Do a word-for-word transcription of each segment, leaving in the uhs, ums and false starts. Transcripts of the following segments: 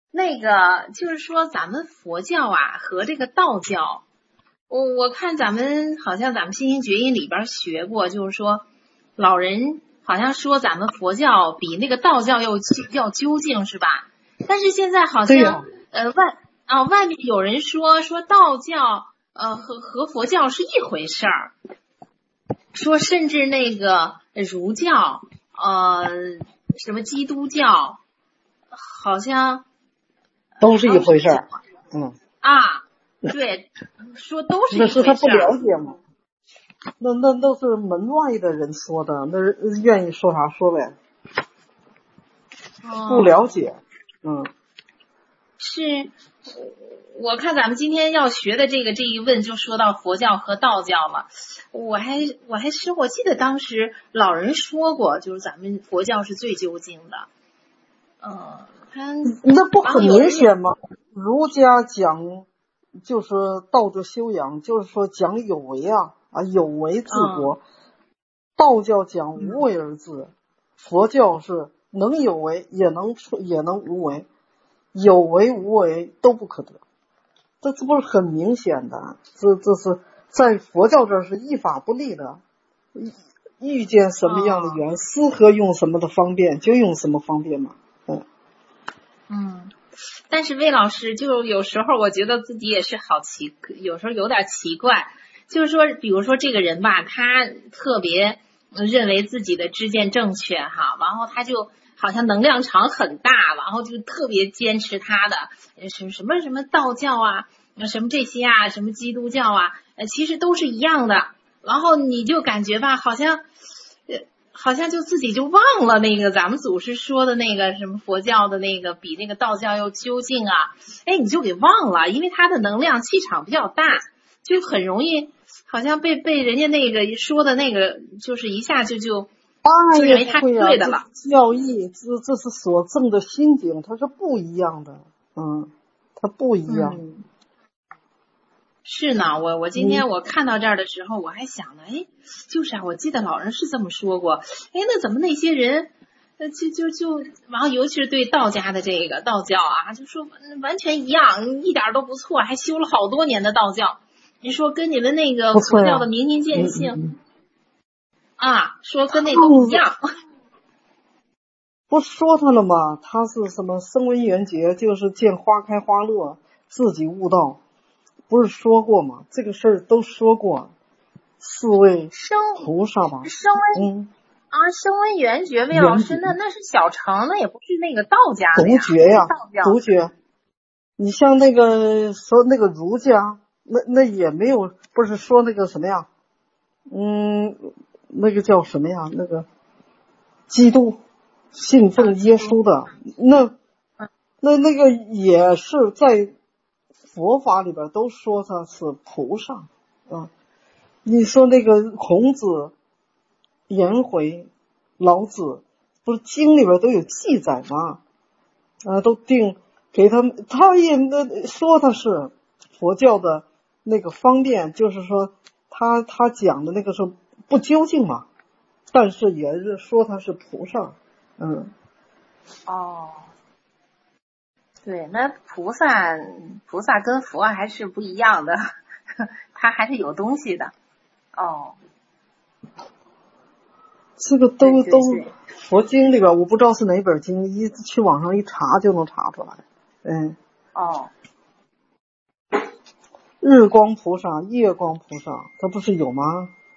那个就是说咱们佛教啊和这个道教，我我看咱们好像咱们心心觉音里边学过，就是说老人好像说咱们佛教比那个道教要要究竟是吧？但是现在好像、 啊、 呃外啊外面有人说说道教呃和和佛教是一回事儿，说甚至那个儒教呃什么基督教好像都是一回事儿。嗯啊，对，说都是一那回事儿。 是他不了解嘛？那那都是门外的人说的，那愿意说啥说呗。 哦、 不了解，嗯。 是，我看咱们今天要学的这个这一问就说到佛教和道教了。我还我还是我记得当时老人说过，就是咱们佛教是最究竟的。嗯，他那不很明显吗？儒家讲就是道德修养，就是说讲有为啊啊有为治国。嗯、道教讲无为而治，嗯、佛教是能有为也能也能无为。有为无为都不可得，这这不是很明显的？这这是在佛教这儿是一法不立的，遇见什么样的缘，适合用什么的方便就用什么方便嘛。嗯嗯，但是魏老师就有时候我觉得自己也是好奇，有时候有点奇怪，就是说，比如说这个人吧，他特别认为自己的知见正确哈，然后他就。好像能量场很大，然后就特别坚持他的什么什么什么道教啊，什么这些啊，什么基督教啊，呃，其实都是一样的。然后你就感觉吧，好像，呃，好像就自己就忘了那个咱们祖师说的那个什么佛教的那个比那个道教要究竟啊，哎，你就给忘了，因为他的能量气场比较大，就很容易好像被被人家那个说的那个，就是一下就就。 当然也不会啊，这教义这这是所证的心境，它是不一样的，嗯，它不一样。 嗯、是呢，我我今天我看到这儿的时候，我还想呢，哎，就是啊，我记得老人是这么说过，哎，那怎么那些人，呃，就就就，然后尤其是对道家的这个道教啊，就说完全一样，一点都不错，还修了好多年的道教，你说跟你们那个佛教的明心见性。 嗯啊，说跟那个一样， 不说他了吗？他是什么声闻缘觉，就是见花开花落，自己悟道，不是说过吗？这个事儿都说过。四位菩萨吧， 声闻嗯啊，声闻缘觉，魏老师，那那是小乘，那也不是那个道家的呀，独觉呀，独觉。你像那个说那个儒家，那那也没有，不是说那个什么呀，嗯。那个叫什么呀？那个基督信奉耶稣的，那那那个也是在佛法里边都说他是菩萨啊。你说那个孔子、颜回、老子，不是经里边都有记载吗？啊，都定给他们，他也说他是佛教的那个方便，就是说他他讲的那个是。不究竟嘛，但是也是说他是菩萨，嗯。 哦，对，那菩萨菩萨跟佛还是不一样的，他还是有东西的。哦， 这个都对对对都佛经里边，我不知道是哪本经，一去网上一查就能查出来。嗯。 哦。 日光菩萨、月光菩萨，它不是有吗？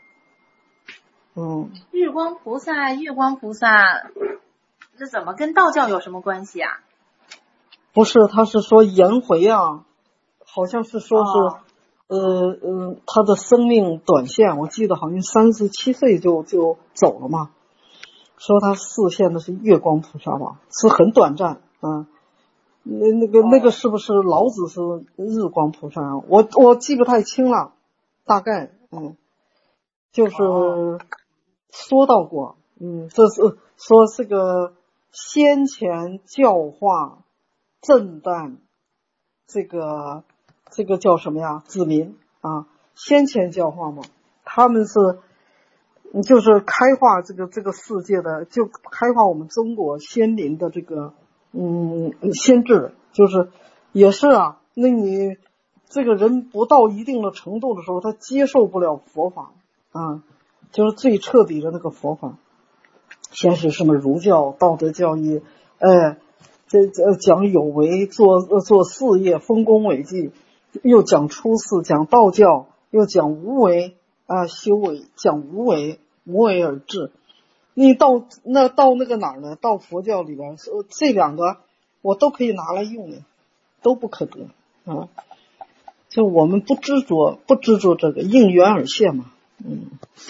嗯， 日光菩萨、月光菩萨，这怎么跟道教有什么关系啊？ 不是，他是说颜回啊，好像是说是， 哦、 呃呃，他的生命短线，我记得好像三十七岁就就走了嘛。说他示现的是月光菩萨吧，是很短暂啊。那那个、哦、那个是不是老子是日光菩萨啊？我我记不太清了，大概嗯，就是。哦说到过，嗯，这是说这个先前教化震旦，这个这个叫什么呀？子民啊，先前教化嘛，他们是就是开化这个这个世界的，就开化我们中国先民的这个嗯先知， 就是也是啊，那你这个人不到一定的程度的时候，他接受不了佛法啊，就是最彻底的那个佛法。先是什么儒教、道德教义，哎，这这讲有为，做做事业，丰功伟绩，又讲出世，讲道教，又讲无为啊，修为，讲无为，无为而治。你到那到那个哪儿呢？到佛教里边，这两个我都可以拿来用的，都不可得啊。就我们不执着，不执着这个，应缘而现嘛，嗯。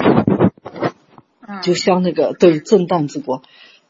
就像那个对震旦之国，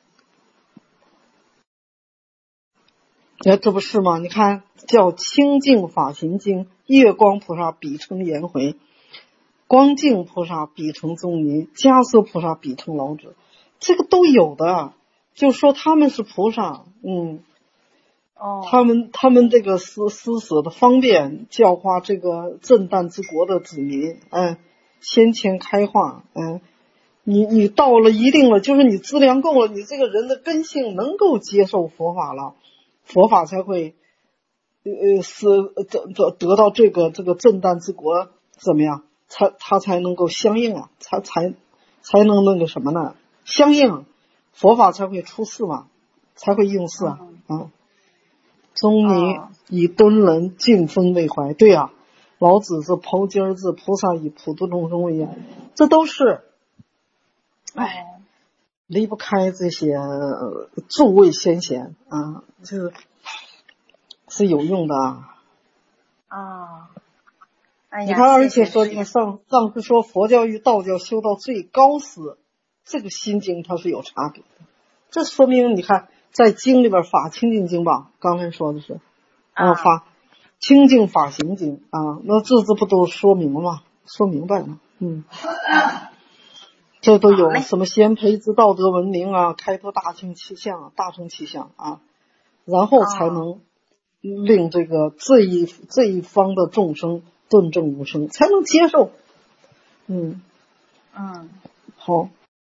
哎，这不是吗？你看叫清净法行经，月光菩萨比成颜回，光净菩萨比成宗尼，迦叶菩萨比成老者，这个都有的。就说他们是菩萨，嗯， 哦， 他们他们这个施施舍的方便，教化这个震旦之国的子民，嗯，先前开化，嗯。你你到了一定了，就是你资粮够了，你这个人的根性能够接受佛法了，佛法才会呃是得得得到这个这个震旦之国怎么样？才他才能够相应啊，才才才能那个什么呢？相应，佛法才会出世嘛，才会应世啊啊！宗尼以敦人敬风为怀，对啊，老子是刨尖儿子，菩萨以普度众生为眼，这都是。哎，离不开这些呃诸位先贤啊，就是是有用的啊。 啊，哎呀， 你看，而且说你看上上次说佛教与道教修到最高时，这个心经它是有差别的。这说明你看在经里边法清净经吧，刚才说的是啊法清净法行经啊，那这这不都说明了吗？说明白了，嗯。这都有什么先培之道德文明啊，开拓大乘气象、大乘气象啊，然后才能令这个这一这一方的众生顿证无生，才能接受。嗯嗯， 好，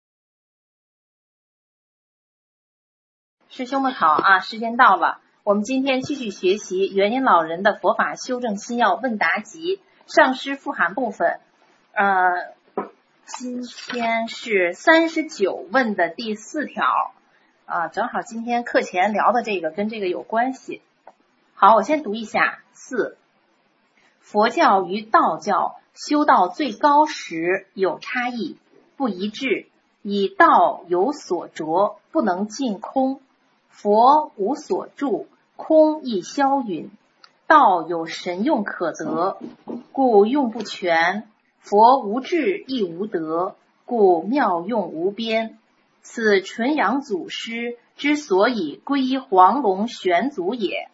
师兄们好啊，时间到了，我们今天继续学习元音老人的佛法修正心要问答集上师复函部分，呃。今天是三十九问的第四条啊，正好今天课前聊的这个跟这个有关系。好，我先读一下。四，佛教与道教修到最高时有差异，不一致，以道有所着，不能尽空；佛无所住，空亦消陨。道有神用可得，故用不全。佛无智亦无德，故妙用无边。此纯阳祖师之所以归依黄龙玄祖也。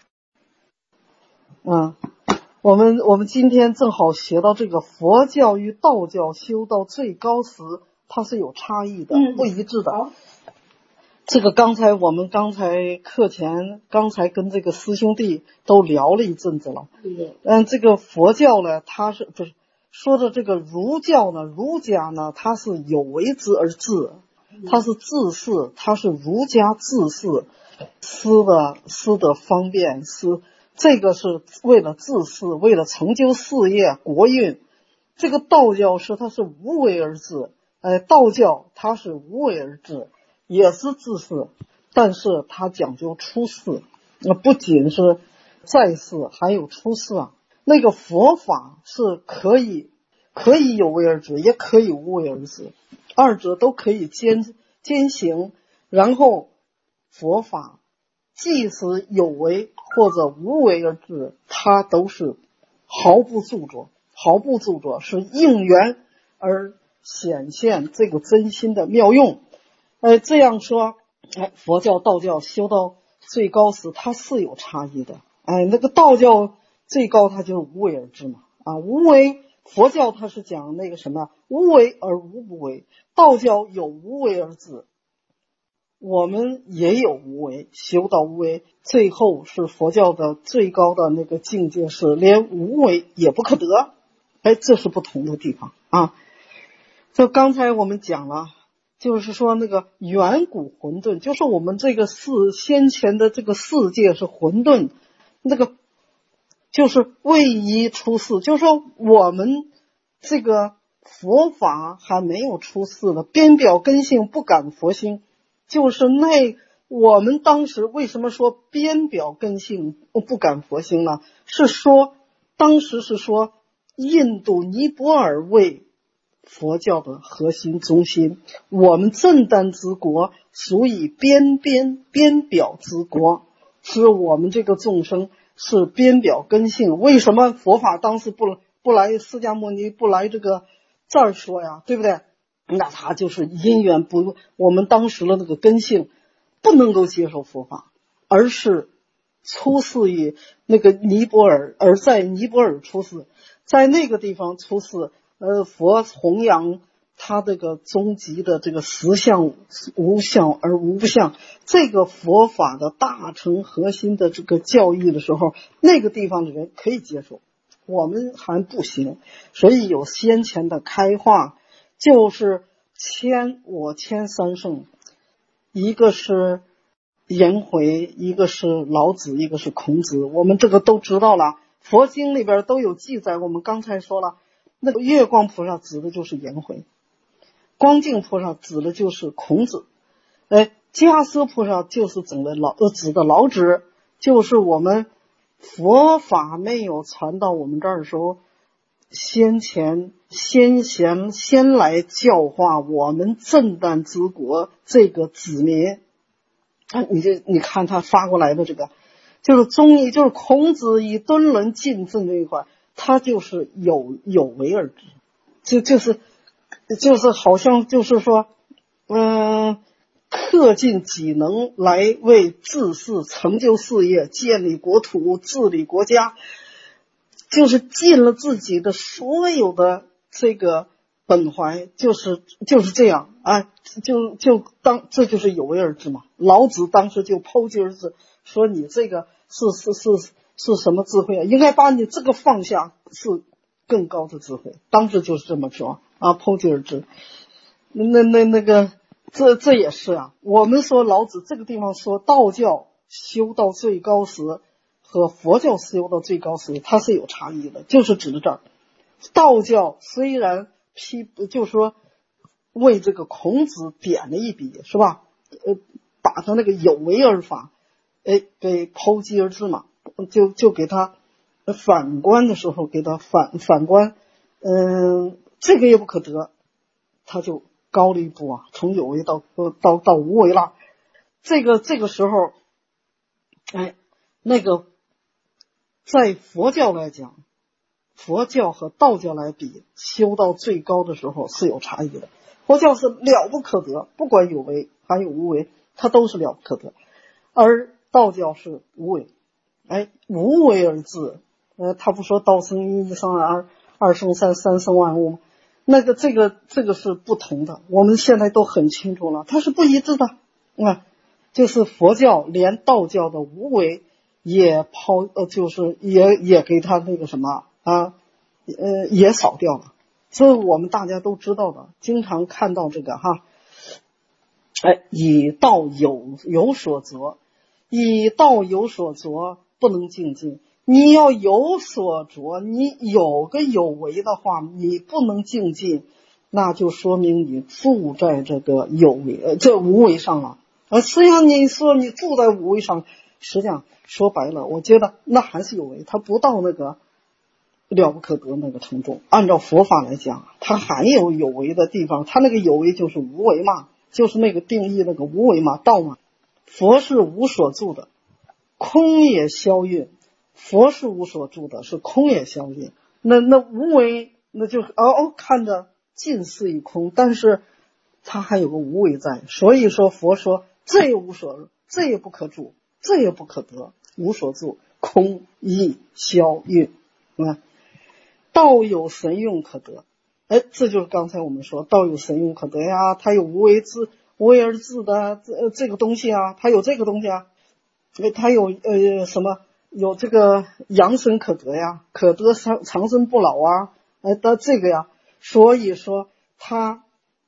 嗯，我们我们今天正好学到这个佛教与道教修到最高时，它是有差异的， 嗯、 不一致的。这个刚才我们刚才课前刚才跟这个师兄弟都聊了一阵子了。嗯，这个佛教呢，它是不是？说的这个儒教呢，儒家呢，它是有为之而治，它是治世，它是儒家治世，施的施的方便，施这个是为了治世，为了成就事业国运。这个道教是它是无为而治，哎，道教它是无为而治，也是治世，但是它讲究出世，那不仅是在世，还有出世啊。那个佛法是可以可以有为而治，也可以无为而治，二者都可以兼兼行。然后佛法即使有为或者无为而治，它都是毫不著着，毫不著着，是应缘而显现这个真心的妙用。哎，这样说，哎，佛教道教修到最高时，它是有差异的。哎，那个道教最高它就是无为而治嘛，啊，无为，佛教它是讲那个什么，无为而无不为，道教有无为而治，我们也有无为，修到无为，最后是佛教的最高的那个境界，是连无为也不可得。哎，这是不同的地方啊。就刚才我们讲了， 就是说那个远古混沌，就是我们这个世先前的这个世界是混沌，那个就是未一出世，就是说我们这个佛法还没有出世的，边表根性不感佛心，就是那我们当时为什么说边表根性不感佛心呢？是说当时是说印度尼泊尔为佛教的核心中心，我们震旦之国属于边边边表之国，是我们这个众生是边表根性。为什么佛法当时不不来释迦牟尼不来这个这儿说呀，对不对？那他就是因缘不，我们当时的那个根性不能够接受佛法，而是出世于那个尼泊尔，而在尼泊尔出世，在那个地方出世，呃，佛弘扬他这个终极的这个实相无相而无不相，这个佛法的大乘核心的这个教育的时候，那个地方的人可以接受，我们还不行。所以有先前的开化，就是谦我谦三圣，一个是颜回，一个是老子，一个是孔子，我们这个都知道了，佛经里边都有记载。我们刚才说了，那个月光菩萨指的就是颜回，光镜菩萨指的就是孔子，哎，迦叶菩萨就是整的老呃指的老子，就是我们佛法没有传到我们这儿的时候，先前先贤先来教化我们震旦之国这个子民。啊，你就你看他发过来的这个，就是中医，就是孔子以敦伦尽正这一块，他就是有有为而治，就就是就是好像就是说，嗯，恪尽己能来为治世、成就事业、建立国土、治理国家，就是尽了自己的所有的这个本怀，就是就是这样啊，就就当这就是有为而治嘛。老子当时就剖析而治，说你这个是是是是什么智慧啊？应该把你这个放下，是更高的智慧。当时就是这么说啊，剖析而治。那那那个，这这也是啊。我们说老子这个地方说道教修到最高时和佛教修到最高时，它是有差异的，就是指的这儿。道教虽然批，就是说为这个孔子点了一笔，是吧？呃，把他那个有为而法，哎，给剖析而治嘛，就就给他反观的时候，给他反反观，嗯、呃，这个也不可得，他就高了一步啊，从有为到到到无为了。这个这个时候，哎，那个在佛教来讲，佛教和道教来比，修到最高的时候是有差异的。佛教是了不可得，不管有为还有无为，它都是了不可得，而道教是无为，哎，无为而治。呃，他不说道生一，一生二，二生三，三生万物吗？那个这个这个是不同的，我们现在都很清楚了，它是不一致的。啊，就是佛教连道教的无为也抛呃，就是也也给他那个什么啊，呃，也扫掉了。这我们大家都知道的，经常看到这个哈，哎，以道有有所着，以道有所着不能精进。你要有所着，你有个有为的话，你不能精进，那就说明你住在这个有为呃这无为上了。而实际上你说你住在无为上，实际上说白了，我觉得那还是有为，它不到那个了不可得那个程度。按照佛法来讲，它还有有为的地方，它那个有为就是无为嘛，就是那个定义那个无为嘛，道嘛。佛是无所住的，空也消运。佛是无所住的，是空也消运。那那无为，那就哦哦看着近似于空，但是它还有个无为在。所以说佛说这也无所，这也不可住，这也不可得，无所住，空亦消运。啊，道有神用可得，哎，这就是刚才我们说道有神用可得呀，它有无为之无为而治的这这个东西啊，它有这个东西啊，它有呃什么？有这个养生可得呀，可得长长生不老啊，哎，的这个呀，所以说他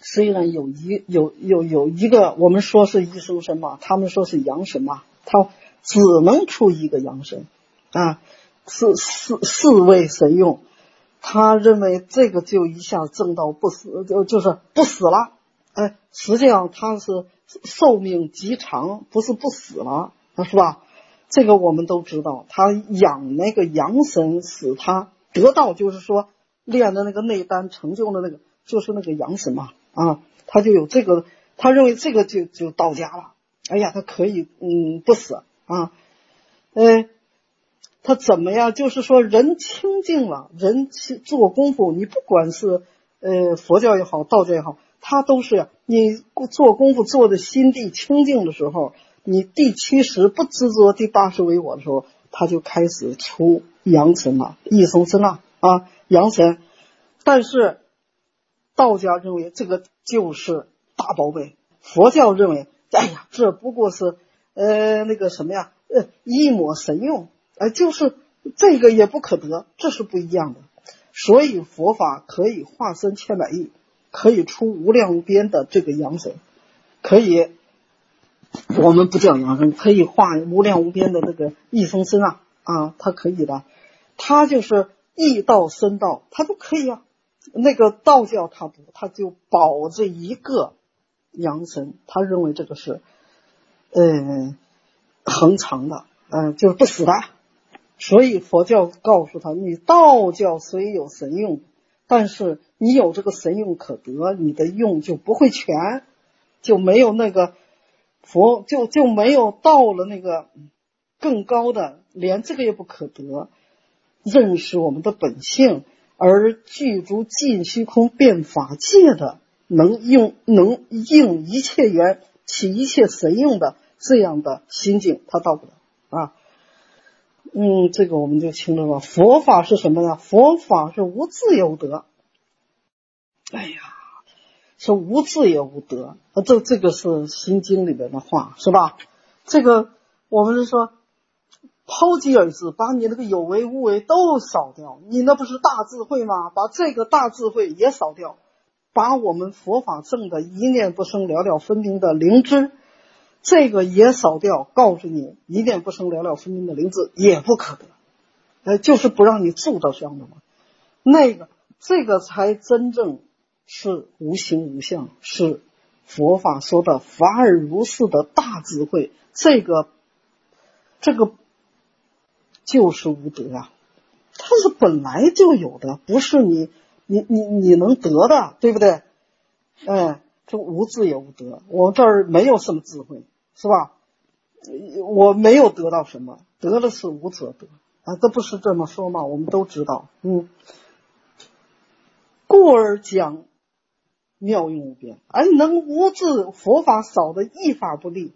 虽然有一有有有一个我们说是一生神嘛，他们说是阳神嘛，他只能出一个阳神啊，是四四位神用，他认为这个就一下挣到不死，就就是不死了，哎，实际上他是寿命极长，不是不死了，是吧？这个我们都知道，他养那个阳神使他得到，就是说练的那个内丹成就的那个就是那个阳神嘛，啊，他就有这个，他认为这个就就到家了，哎呀，他可以嗯不死啊，呃，他怎么样？就是说人清净了，人做功夫，你不管是呃佛教也好，道教也好，他都是你做功夫做的心地清净的时候，你第七识不执着，第八识为我的时候，他就开始出阳神了，一生生了啊，阳神。但是道家认为这个就是大宝贝，佛教认为，哎呀，这不过是呃那个什么呀，呃一抹神用，呃就是这个也不可得，这是不一样的。所以佛法可以化身千百亿，可以出无量无边的这个阳神，可以。我们不叫阳神，可以化无量无边的那个一生生啊啊，它可以的，它就是易道深道，它都可以啊。那个道教它不，它就保这一个阳神，他认为这个是呃恒常的，呃就是不死的。所以佛教告诉他，你道教虽有神用，但是你有这个神用可得，你的用就不会全，就没有那个。佛就就没有到了那个更高的，连这个也不可得，认识我们的本性，而具足尽虚空变法界的，能用能应一切缘起一切神用的这样的心境，他到不了啊。嗯，这个我们就清楚了。佛法是什么呢？佛法是无自有得。哎呀。是无智也无得，这这个是心经里面的话，是吧？这个我们是说抛弃而至，把你那个有为无为都扫掉，你那不是大智慧吗？把这个大智慧也扫掉，把我们佛法正的一念不生了了分明的灵知，这个也扫掉，告诉你一念不生了了分明的灵知也不可得，呃，就是不让你住到这样的嘛。那个这个才真正是无形无相，是佛法说的法尔如是的大智慧，这个这个就是无德啊，它是本来就有的，不是你你你你能得的，对不对？哎，这无智也无德，我这儿没有什么智慧，是吧？我没有得到什么，得的是无者得啊，这不是这么说吗？我们都知道，嗯，故而讲妙用无边，而能无智佛法少的一法不立，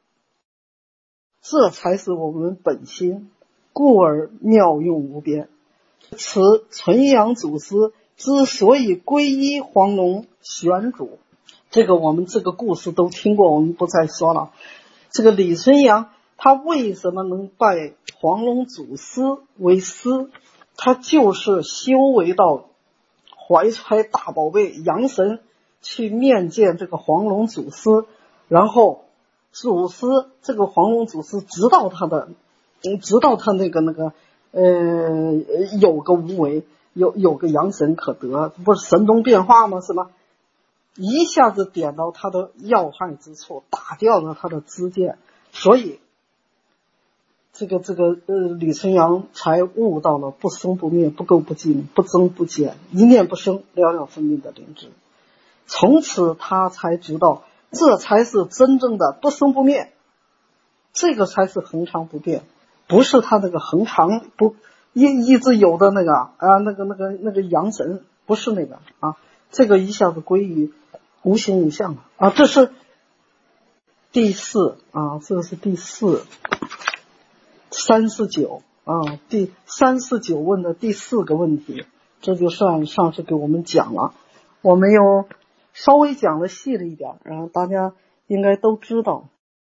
这才是我们本心，故而妙用无边。此纯阳祖师之所以皈依黄龙玄主，这个我们这个故事都听过，我们不再说了。这个李纯阳他为什么能拜黄龙祖师为师？他就是修为到怀揣大宝贝阳神去面见这个黄龙祖师，然后祖师这个黄龙祖师知道他的，知道他那个那个呃有个无为，有有个阳神可得，不是神通变化吗？是吧？一下子点到他的要害之处，打掉了他的知见，所以这个这个呃李纯阳才悟到了不生不灭、不垢不净、不增不减、一念不生、了了分明的灵知。从此他才知道，这才是真正的不生不灭，这个才是恒常不变，不是他那个恒常不一一直有的那个啊那个那个那个阳神，不是那个啊，这个一下子归于无形无相了啊。这是第四啊，这是第四三十九啊，第三十九问的第四个问题，这就算上次给我们讲了，我们又稍微讲的细了一点，然后大家应该都知道。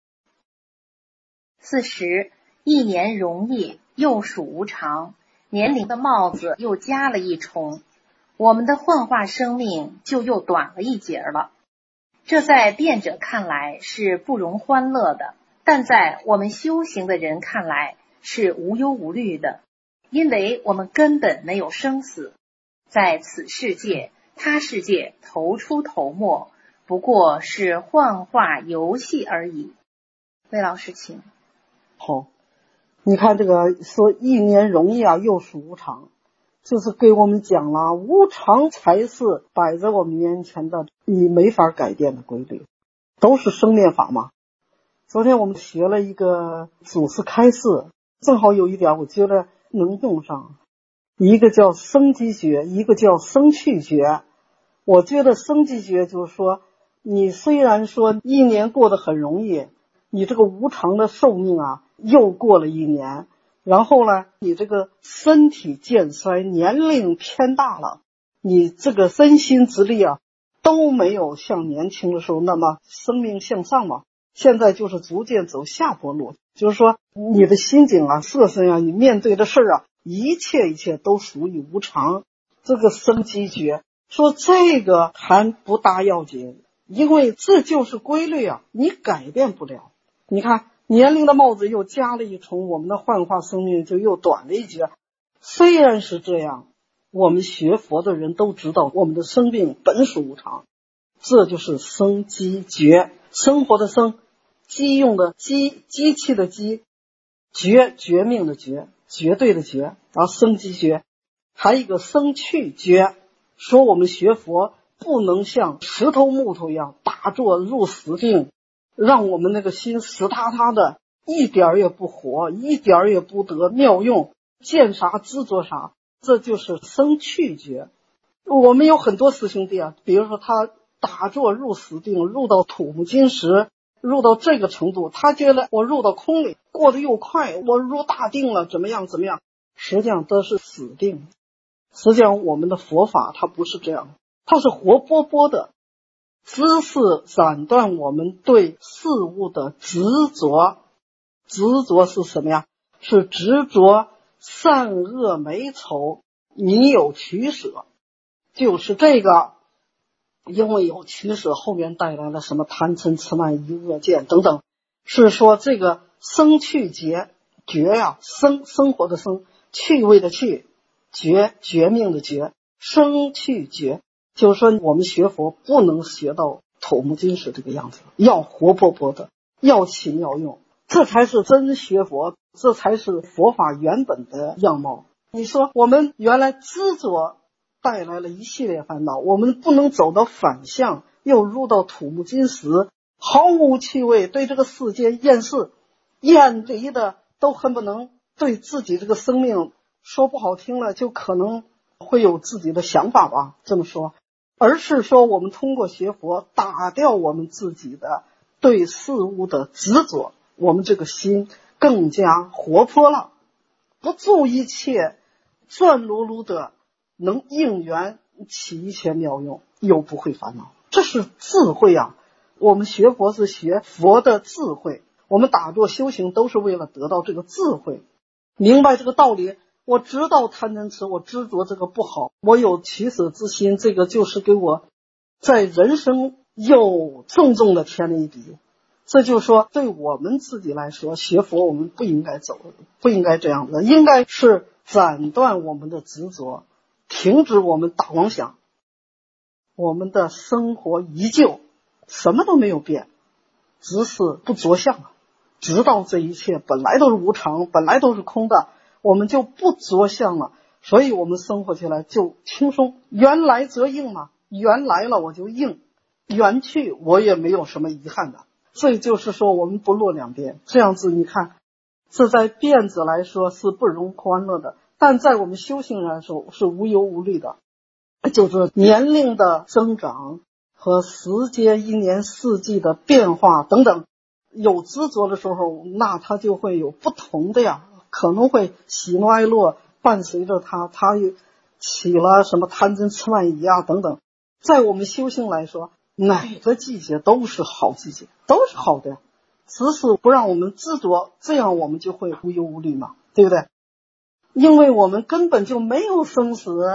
四十，一年容易，又属无常，年龄的帽子又加了一重。 我们的幻化生命就又短了一截了。这在辩者看来是不容欢乐的，但在我们修行的人看来是无忧无虑的，因为我们根本没有生死，在此世界他世界头出头没，不过是幻化游戏而已。魏老师请。 好，你看这个说一年容易啊，又是无常，就是给我们讲了无常才是摆在我们面前的你没法改变的规律，都是生灭法嘛。昨天我们学了一个祖师开示，正好有一点我觉得能用上，一个叫生机觉，一个叫生去觉。我觉得生机觉就是说，你虽然说一年过得很容易，你这个无常的寿命啊又过了一年，然后呢你这个身体渐衰，年龄偏大了，你这个身心之力啊都没有像年轻的时候那么生命向上嘛，现在就是逐渐走下坡路。就是说你的心境啊色身啊，你面对的事啊，一切一切都属于无常。这个生机觉说这个还不大要紧，因为这就是规律啊，你改变不了。你看年龄的帽子又加了一重，我们的幻化生命就又短了一截。虽然是这样，我们学佛的人都知道我们的生命本属无常，这就是生机觉。生活的生，机用的机，机器的机，绝绝命的绝，绝对的绝，然后生机觉。还有一个生去觉，说我们学佛不能像石头木头一样打坐入死定，让我们那个心死塌塌的，一点也不活，一点也不得妙用，见啥执着啥，这就是生去觉。我们有很多师兄弟啊，比如说他打坐入死定，入到土木金石，入到这个程度，他觉得我入到空里过得又快，我入大定了，怎么样怎么样，实际上都是死定。实际上我们的佛法它不是这样，它是活泼泼的，知识斩断我们对事物的执着。执着是什么呀？是执着善恶美丑，你有取舍，就是这个。因为有取舍，后面带来了什么贪嗔痴慢疑恶见等等，是说这个生去觉觉呀、啊，生生活的生，趣味的趣，觉绝命的觉，生去觉，就是说我们学佛不能学到土木金石这个样子，要活泼泼的，要起妙用，这才是真学佛，这才是佛法原本的样貌。你说我们原来执着带来了一系列烦恼，我们不能走到反向，又入到土木金石，毫无趣味，对这个世界厌世，厌离的都恨不能对自己这个生命，说不好听了就可能会有自己的想法吧，这么说。而是说我们通过学佛打掉我们自己的对事物的执着，我们这个心更加活泼了，不住一切，转噜噜的能应缘起一切妙用，又不会烦恼，这是智慧啊！我们学佛是学佛的智慧，我们打坐修行都是为了得到这个智慧，明白这个道理。我知道贪嗔痴，我执着这个不好，我有取舍之心，这个就是给我在人生又重重的添了一笔。这就是说，对我们自己来说，学佛我们不应该走，不应该这样子，应该是斩断我们的执着，停止我们大妄想，我们的生活依旧什么都没有变，只是不着相，知道这一切本来都是无常，本来都是空的，我们就不着相了，所以我们生活起来就轻松。缘来则应嘛，缘来了我就应，缘去我也没有什么遗憾的。这就是说我们不落两边，这样子你看，这在辩者来说是不容欢乐的，但在我们修行人来说是无忧无虑的。就是年龄的增长和时间一年四季的变化等等，有执着的时候，那他就会有不同的呀，可能会喜怒哀乐伴随着他，他又起了什么贪嗔痴慢疑啊等等。在我们修行来说，哪个季节都是好季节，都是好的，只是不让我们执着，这样我们就会无忧无虑嘛，对不对？因为我们根本就没有生死，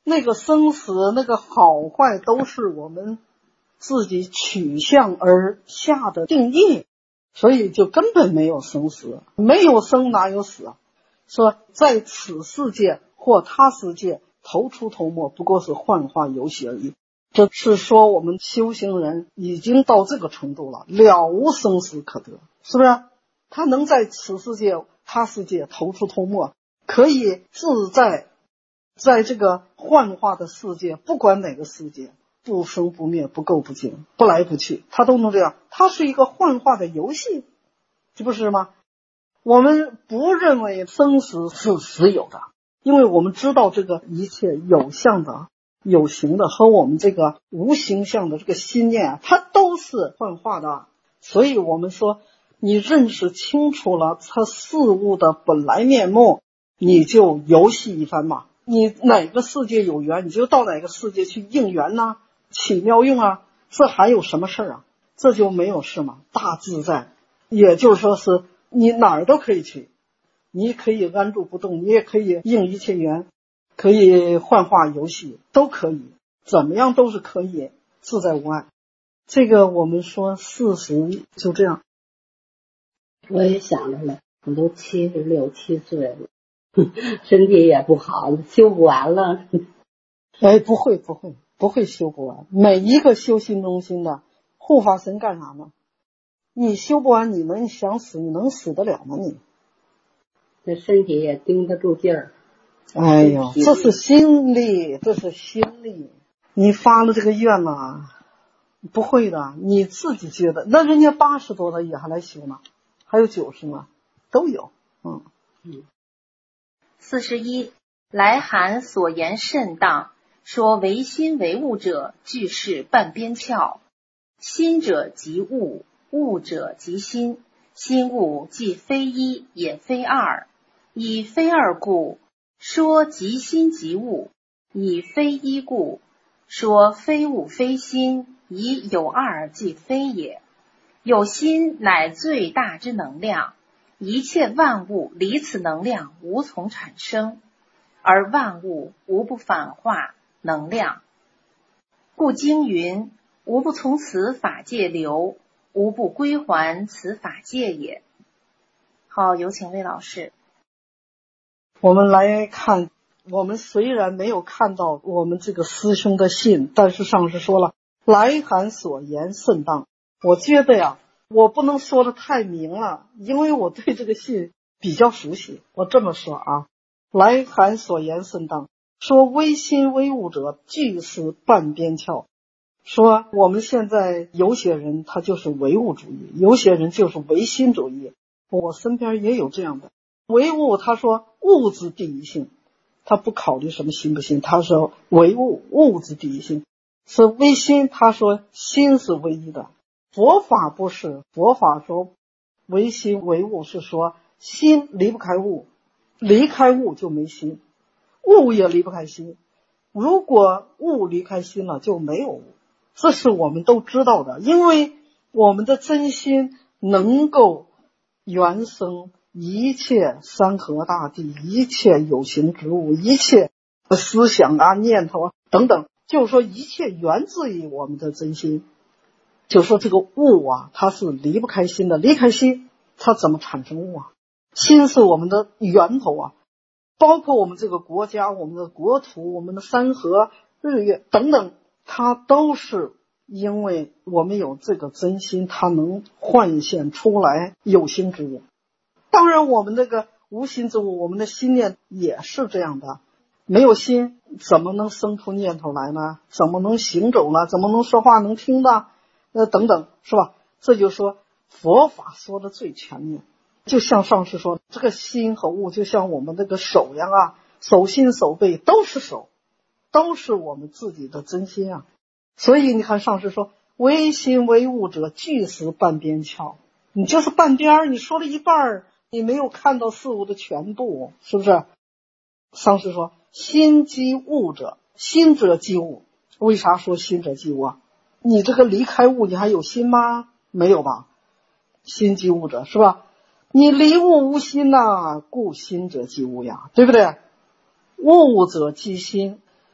那个生死那个好坏都是我们自己取向而下的定义，所以就根本没有生死，没有生哪有死啊？说在此世界或他世界头出头没，不过是幻化游戏而已。这是说我们修行人已经到这个程度了，了无生死可得，是不是？他能在此世界他世界头出头没，可以自在在这个幻化的世界，不管哪个世界，不生不灭，不垢不净，不来不去，他都能这样。它是一个幻化的游戏，这不是吗？我们不认为生死是实有的，因为我们知道这个一切有相的有形的和我们这个无形象的这个心念，它都是幻化的。所以我们说你认识清楚了它事物的本来面目，你就游戏一番嘛。你哪个世界有缘，你就到哪个世界去应缘呐、啊，起妙用啊，这还有什么事啊？这就没有事嘛，大自在。也就是说是你哪儿都可以去，你可以安住不动，你也可以应一切缘，可以幻化游戏，都可以，怎么样都是可以，自在无碍。这个我们说事实就这样。 我也想着了，我都七十六七岁了，身体也不好，修不完了。 哎，不会不会不会修不完。每一个修心中心的护法神干啥呢？你修不完，你能想死，你能死得了吗？你这身体也盯得住劲儿。 哎呦，这是心力，这是心力。你发了这个愿了，不会的，你自己觉得，那人家八十多了也还来修呢，还有九十呢，都有。嗯嗯。四十一，来函所言甚当，说唯心唯物者，俱是半边窍。心者即物，物者即心，心物既非一，也非二。以非二故，说即心即物；以非一故，说非物非心。以有二即非也。有心乃最大之能量，一切万物离此能量无从产生，而万物无不反化能量。故经云：无不从此法界流，无不归还此法界也。好，有请魏老师。 我们来看，我们虽然没有看到我们这个师兄的信，但是上师说了，来函所言甚当。我觉得呀，我不能说的太明了，因为我对这个信比较熟悉。我这么说啊，来函所言甚当，说唯心唯物者，俱是半边窍。说我们现在有些人他就是唯物主义，有些人就是唯心主义。我身边也有这样的。唯物他说物之第一性，他不考虑什么心不心，他说唯物，物之第一性。是唯心，他说心是唯一的。佛法不是，佛法说唯心唯物，是说心离不开物，离开物就没心，物也离不开心。如果物离开心了，就没有物，这是我们都知道的。因为我们的真心能够原生一切山河大地，一切有形之物，一切思想啊念头啊等等，就是说一切源自于我们的真心。就是说这个物啊，它是离不开心的，离开心它怎么产生物啊？心是我们的源头啊，包括我们这个国家，我们的国土，我们的山河日月等等，它都是因为我们有这个真心，它能幻现出来有形之物。当然我们这个无心之物，我们的心念也是这样的，没有心怎么能生出念头来呢？怎么能行走呢？怎么能说话能听的呃等等，是吧？这就是说佛法说的最全面。就像上师说，这个心和物就像我们这个手一样啊，手心手背都是手，都是我们自己的真心啊。所以你看上师说唯心唯物者，俱是半边窍。你就是半边，你说了一半，你没有看到事物的全部，是不是？上师说心即物者，心者即物。为啥说心者即物啊？你这个离开物，你还有心吗？没有吧？心即物者，是吧？你离物无心呐、啊，故心者即物呀，对不对？物者即心，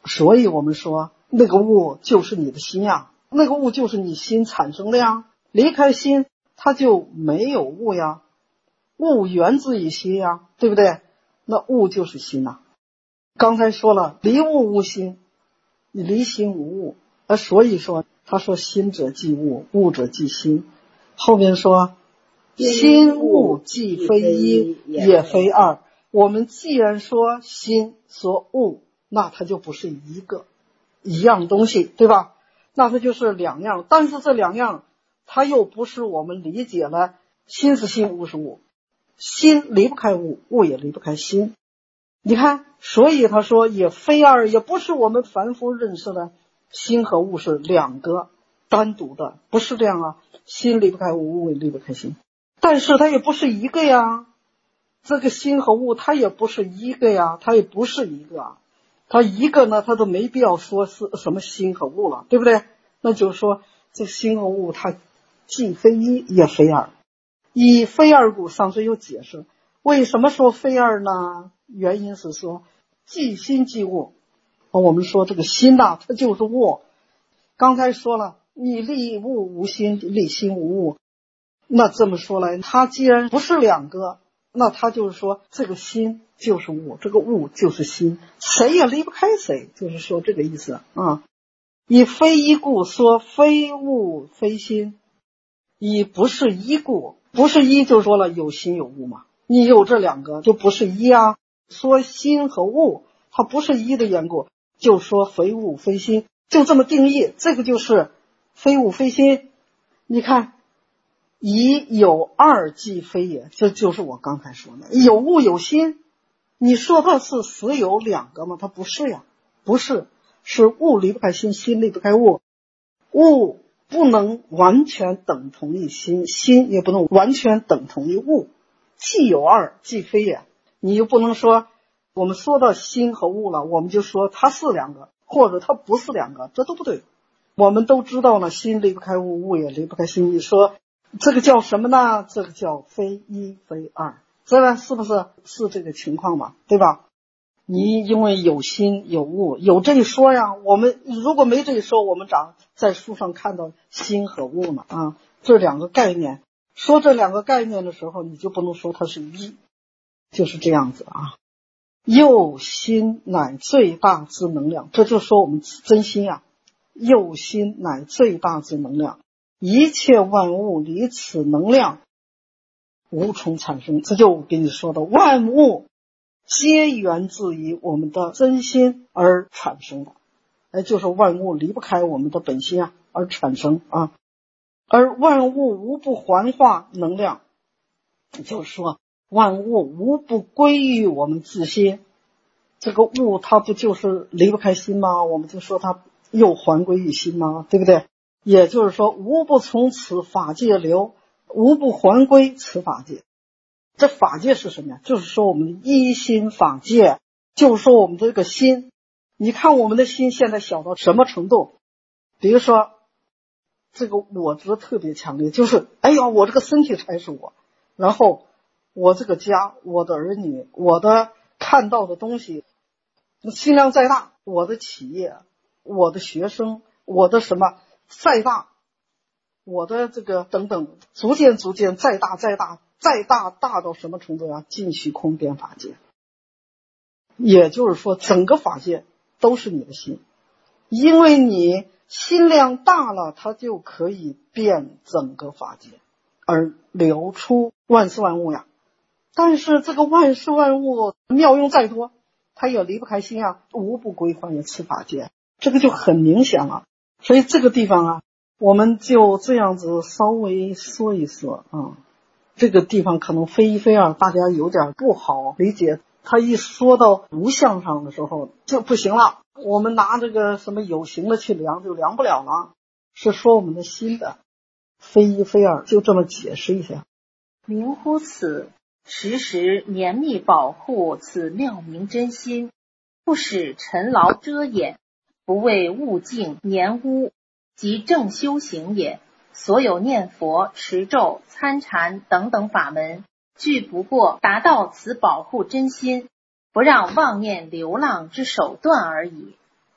所以我们说那个物就是你的心呀，那个物就是你心产生的呀，离开心它就没有物呀，物源自于心呀，对不对？那物就是心呐。刚才说了，离物无心，你离心无物，而所以说他说心者即物，物者即心。后面说心物既非一也非二，我们既然说心说物，那它就不是一个一样东西，对吧？那它就是两样，但是这两样它又不是我们理解了心是心，物是物，心离不开物，物也离不开心。你看，所以他说也非二，也不是我们凡夫认识的心和物是两个单独的，不是这样啊，心离不开物，物也离不开心，但是它也不是一个呀，这个心和物它也不是一个呀，它也不是一个啊，它一个呢它都没必要说是什么心和物了，对不对？那就是说这心和物它既非一也非二，以非二故，上次有解释为什么说非二呢？原因是说即心即物，我们说这个心呐，它就是物。刚才说了，你立物无心，立心无物，那这么说来，它既然不是两个，那它就是说这个心就是物，这个物就是心，谁也离不开谁，就是说这个意思啊。以非一故说非物非心，以不是一故，不是一就说了有心有物嘛，你有这两个就不是一啊。说心和物它不是一的缘故，就说非物非心，就这么定义，这个就是非物非心。你看以有二即非也，这就是我刚才说的有物有心，你说它是实有两个吗？它不是呀，不是，是物离不开心，心离不开物，物不能完全等同于心，心也不能完全等同于物，既有二即非也。你又不能说我们说到心和物了，我们就说它是两个，或者它不是两个，这都不对。我们都知道了，心离不开物，物也离不开心，你说这个叫什么呢？这个叫非一非二，这个是不是是这个情况嘛，对吧？你因为有心有物，有这一说呀，我们如果没这一说，我们咋在书上看到心和物呢？啊，这两个概念，说这两个概念的时候，你就不能说它是一，就是这样子啊。右心乃最大之能量，这就说我们真心啊，右心乃最大之能量，一切万物离此能量无从产生，这就我跟你说的，万物皆源自于我们的真心而产生的，哎，就是万物离不开我们的本心啊而产生啊，而万物无不还化能量，就是说万物无不归于我们自心，这个物它不就是离不开心吗？我们就说它又还归于心吗？对不对？也就是说无不从此法界流，无不还归此法界。这法界是什么呀？就是说我们一心法界，就是说我们这个心，你看我们的心现在小到什么程度？比如说这个我执特别强烈，就是哎呀我这个身体才是我，然后我这个家，我的儿女，我的看到的东西，心量再大，我的企业，我的学生，我的什么再大，我的这个等等，逐渐逐渐再大再大再大大到什么程度啊？尽虚空遍法界。也就是说整个法界都是你的心，因为你心量大了，它就可以遍整个法界而流出万事万物呀。但是这个万事万物妙用再多，它也离不开心啊，无不归还于此法界，这个就很明显了。所以这个地方啊，我们就这样子稍微说一说啊，这个地方可能非一非二，大家有点不好理解。他一说到无相上的时候就不行了，我们拿这个什么有形的去量就量不了了，是说我们的心的，非一非二，就这么解释一下。 明乎此，时时绵密保护此妙明真心，不使尘劳遮掩，不为物境黏污，即正修行也。所有念佛、持咒、参禅等等法门，俱不过达到此保护真心，不让妄念流浪之手段而已。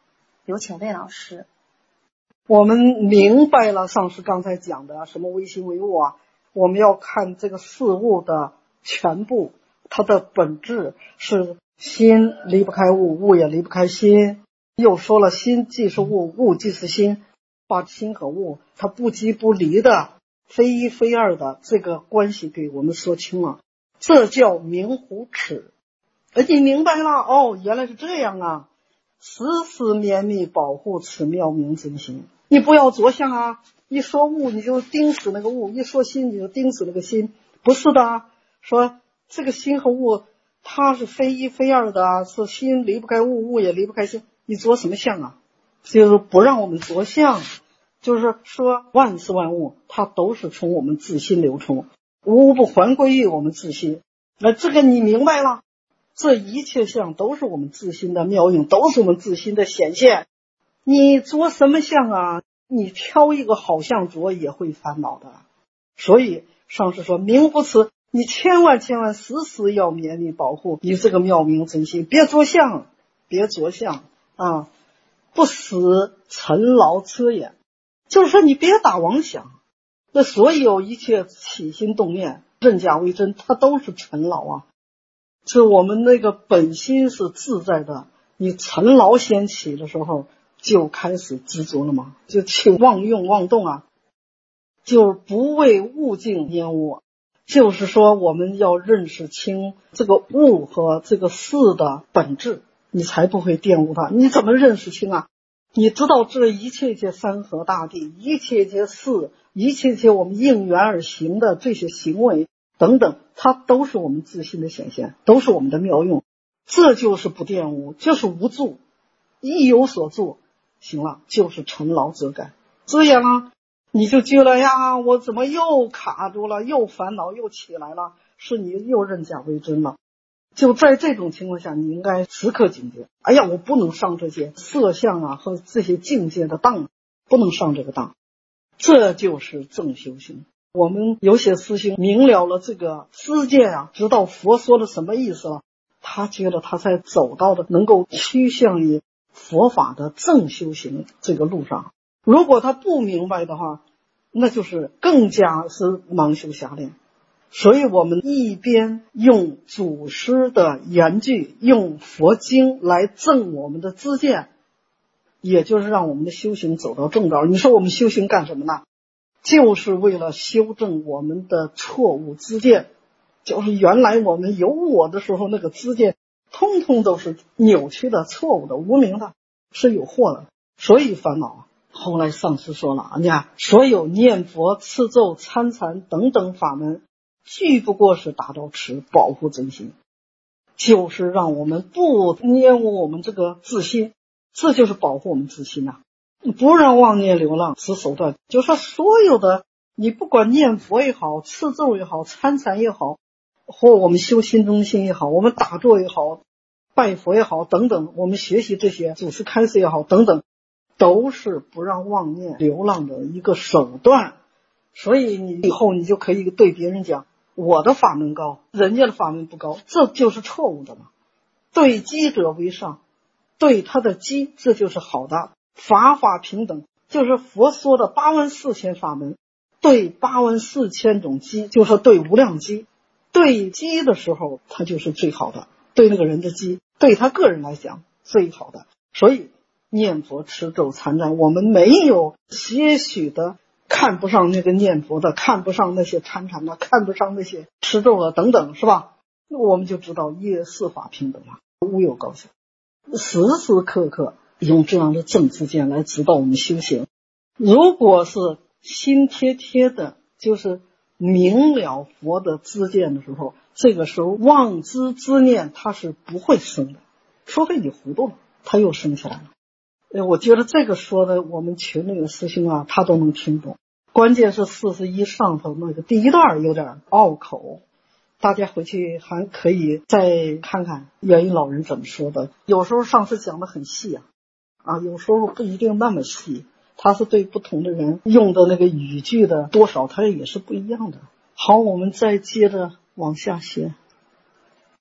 有请魏老师。 我们明白了上师刚才讲的什么唯心唯物啊，我们要看这个事物的全部，它的本质是心离不开物，物也离不开心。又说了，心即是物，物即是心，把心和物它不即不离的非一非二的这个关系给我们说清了，这叫明乎此。而你明白了，哦，原来是这样啊，时时绵密保护此妙明真心。你不要着相啊，一说物你就盯死那个物，一说心你就盯死那个心，不是的啊。说这个心和物它是非一非二的啊，是心离不开物，物也离不开心，你着什么相啊？就是不让我们着相，就是说万事万物它都是从我们自心流出，无不还归于我们自心。那这个你明白了，这一切相都是我们自心的妙用，都是我们自心的显现。你着什么相啊？你挑一个好相着也会烦恼的。所以上师说明不此，你千万千万时时要绵密保护你这个妙明真心，别着相，别着相啊！不使尘劳遮掩，就是说你别打妄想。那所有一切起心动念，认假为真，它都是尘劳啊。是我们那个本心是自在的，你尘劳先起的时候就开始执着了嘛，就去妄用妄动啊，就不为物境玷污。就是说我们要认识清这个物和这个事的本质，你才不会玷污它。你怎么认识清啊？你知道这一切一切山河大地，一切一切事，一切一切我们应缘而行的这些行为等等，它都是我们自心的显现，都是我们的妙用。这就是不玷污，就是无助，一有所住，行了，就是尘劳遮盖。这样啊，你就觉得呀，我怎么又卡住了，又烦恼又起来了，是你又认假为真了。就在这种情况下，你应该时刻警觉，哎呀，我不能上这些色相啊和这些境界的当，不能上这个当。这就是正修行。我们有些师兄明了了这个知见啊，知道佛说的什么意思了，他觉得他才走到的能够趋向于佛法的正修行这个路上。如果他不明白的话，那就是更加是盲修瞎练。所以我们一边用祖师的言句，用佛经来证我们的知见，也就是让我们的修行走到正道。你说我们修行干什么呢？就是为了修正我们的错误知见，就是原来我们有我的时候，那个知见通通都是扭曲的、错误的、无明的，是有惑的，所以烦恼。后来上师说了，你看所有念佛、持咒、参禅等等法门，俱不过是达到持保护真心，就是让我们不玷污我们这个自心，这就是保护我们自心啊，不让妄念流浪此手段。就说所有的你不管念佛也好，持咒也好，参禅也好，或我们修心中心也好，我们打坐也好，拜佛也好等等，我们学习这些祖师开示也好等等，都是不让妄念流浪的一个手段。所以你以后你就可以对别人讲，我的法门高，人家的法门不高，这就是错误的嘛。对机者为上，对他的机，这就是好的。法法平等，就是佛说的八万四千法门，对八万四千种机，就是对无量机。对机的时候，它就是最好的，对那个人的机，对他个人来讲最好的。所以念佛、持咒、参禅，我们没有些许的看不上那个念佛的，看不上那些参禅的，看不上那些持咒的等等，是吧？那我们就知道业四法平等了，无有高下。时时刻刻用这样的正知见来指导我们修行。如果是心贴贴的，就是明了佛的知见的时候，这个时候妄知之念它是不会生的，除非你糊涂了，它又生起来了。呃，我觉得这个说的我们群那个师兄啊，他都能听懂。关键是四十一上头那个第一段有点拗口，大家回去还可以再看看元音老人怎么说的。有时候上次讲的很细啊，啊，有时候不一定那么细，他是对不同的人用的那个语句的多少，它也是不一样的。好，我们再接着往下学。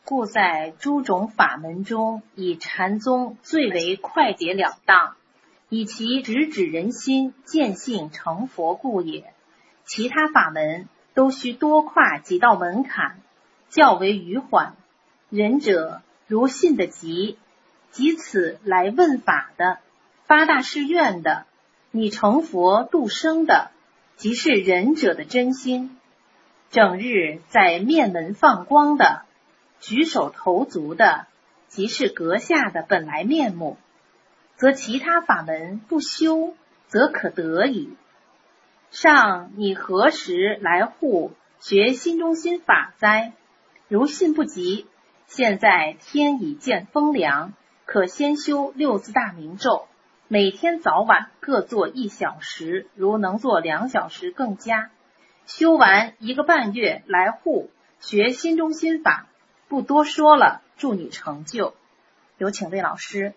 故在诸种法门中，以禅宗最为快捷了当，以其直指人心，见性成佛故也。其他法门都需多跨几道门槛，较为迂缓。仁者如信得急，即此来问法的，发大誓愿的，你成佛度生的，即是仁者的真心。整日在面门放光的，举手投足的，即是阁下的本来面目，则其他法门不修，则可得矣。上你何时来护学心中心法哉？如信不及，现在天已见风凉，可先修六字大明咒，每天早晚各做一小时，如能做两小时更佳。修完一个半月来护学心中心法，不多说了，祝你成就。有请魏老师。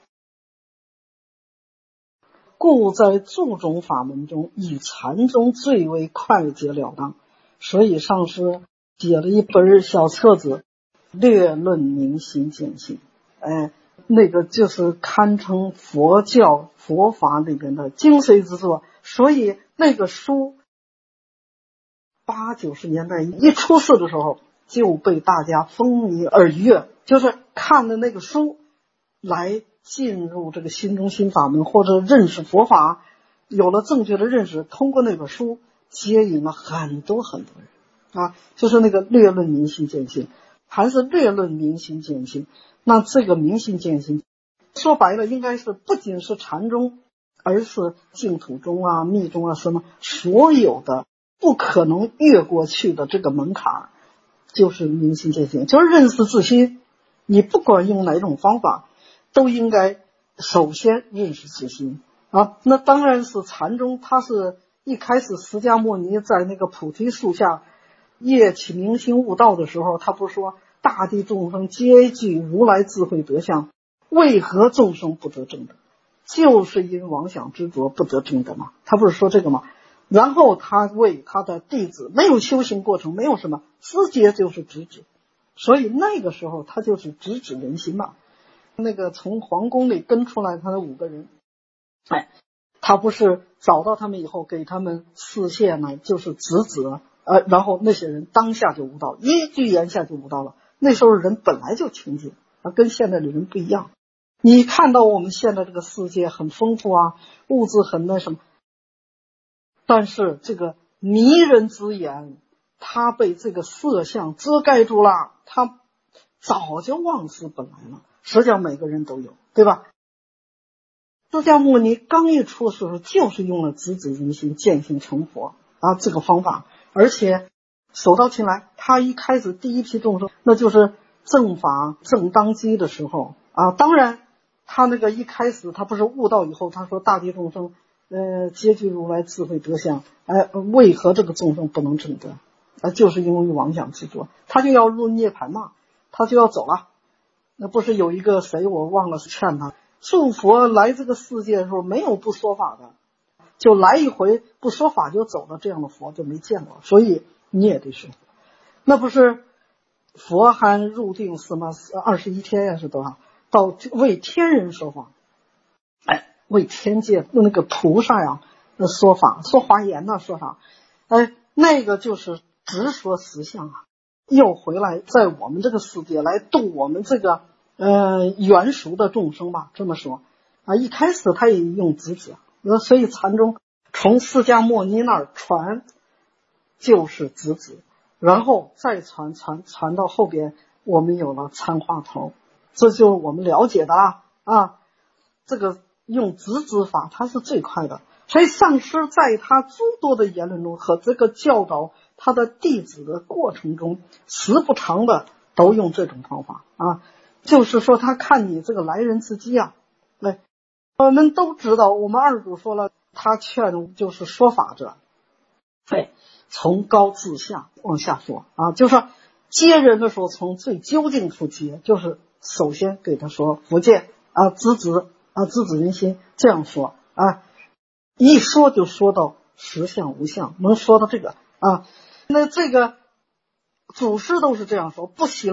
故在诸种法门中，以禅宗最为快捷了当，所以上师写了一本小册子，略论明心见性。哎，那个就是堪称佛教佛法里边的精髓之作。所以那个书八九十年代一出世的时候，就被大家风靡而阅，就是看的那个书来进入这个心中心法门，或者认识佛法，有了正确的认识，通过那本书接引了很多很多人啊，就是那个略论明心见性，还是略论明心见性。那这个明心见性说白了应该是不仅是禅宗，而是净土宗啊、密宗啊，什么所有的不可能越过去的这个门槛，就是明心见性，就是认识自心。你不管用哪种方法，都应该首先认识自心啊。那当然是禅宗，他是一开始释迦牟尼在那个菩提树下夜起明心悟道的时候，他不是说大地众生皆具如来智慧德相，为何众生不得正德？就是因妄想执着不得正德嘛，他不是说这个吗？然后他为他的弟子没有修行过程，没有什么，直接就是直指，所以那个时候他就是直指人心嘛。那个从皇宫里跟出来他的五个人，哎，他不是找到他们以后给他们示现呢，就是直指，呃，然后那些人当下就悟道，一句言下就悟道了。那时候人本来就清净啊，跟现在的人不一样。你看到我们现在这个世界很丰富啊，物质很那什么，但是这个迷人之眼，他被这个色相遮盖住了，他早就忘失本来了。实际上每个人都有，对吧？释迦牟尼刚一出世的时候，就是用了直指人心、见性成佛啊这个方法，而且手到擒来。他一开始第一批众生，那就是正法正当机的时候啊。当然，他那个一开始他不是悟道以后，他说大地众生呃皆具如来智慧德相，哎、呃，为何这个众生不能证得？啊，就是因为妄想执着，他就要入涅槃嘛，他就要走了。那不是有一个谁我忘了劝他，诸佛来这个世界的时候没有不说法的，就来一回不说法就走了，这样的佛就没见过，所以你也得说。那不是佛还入定是吗？二十一天呀是多少？到为天人说法，哎，为天界那个菩萨呀说法，说华严呐，说啥？哎，那个就是直说实相啊。又回来在我们这个世界来度我们这个呃原熟的众生吧，这么说啊。一开始他也用直指，所以禅宗从释迦牟尼那儿传就是直指，然后再传传传到后边，我们有了参话头，这就是我们了解的啦啊。这个用直指法它是最快的，所以上师在他诸多的言论中和这个教导他的弟子的过程中，时不常的都用这种方法啊，就是说他看你这个来人之机啊。哎，我们都知道，我们二祖说了，他劝就是说法者，哎，从高至下往下说啊，就是说接人的时候从最究竟处接，就是首先给他说福建啊，直指啊，直指人心，这样说啊，一说就说到实相无相，能说到这个啊。那这个祖师都是这样说，不行了，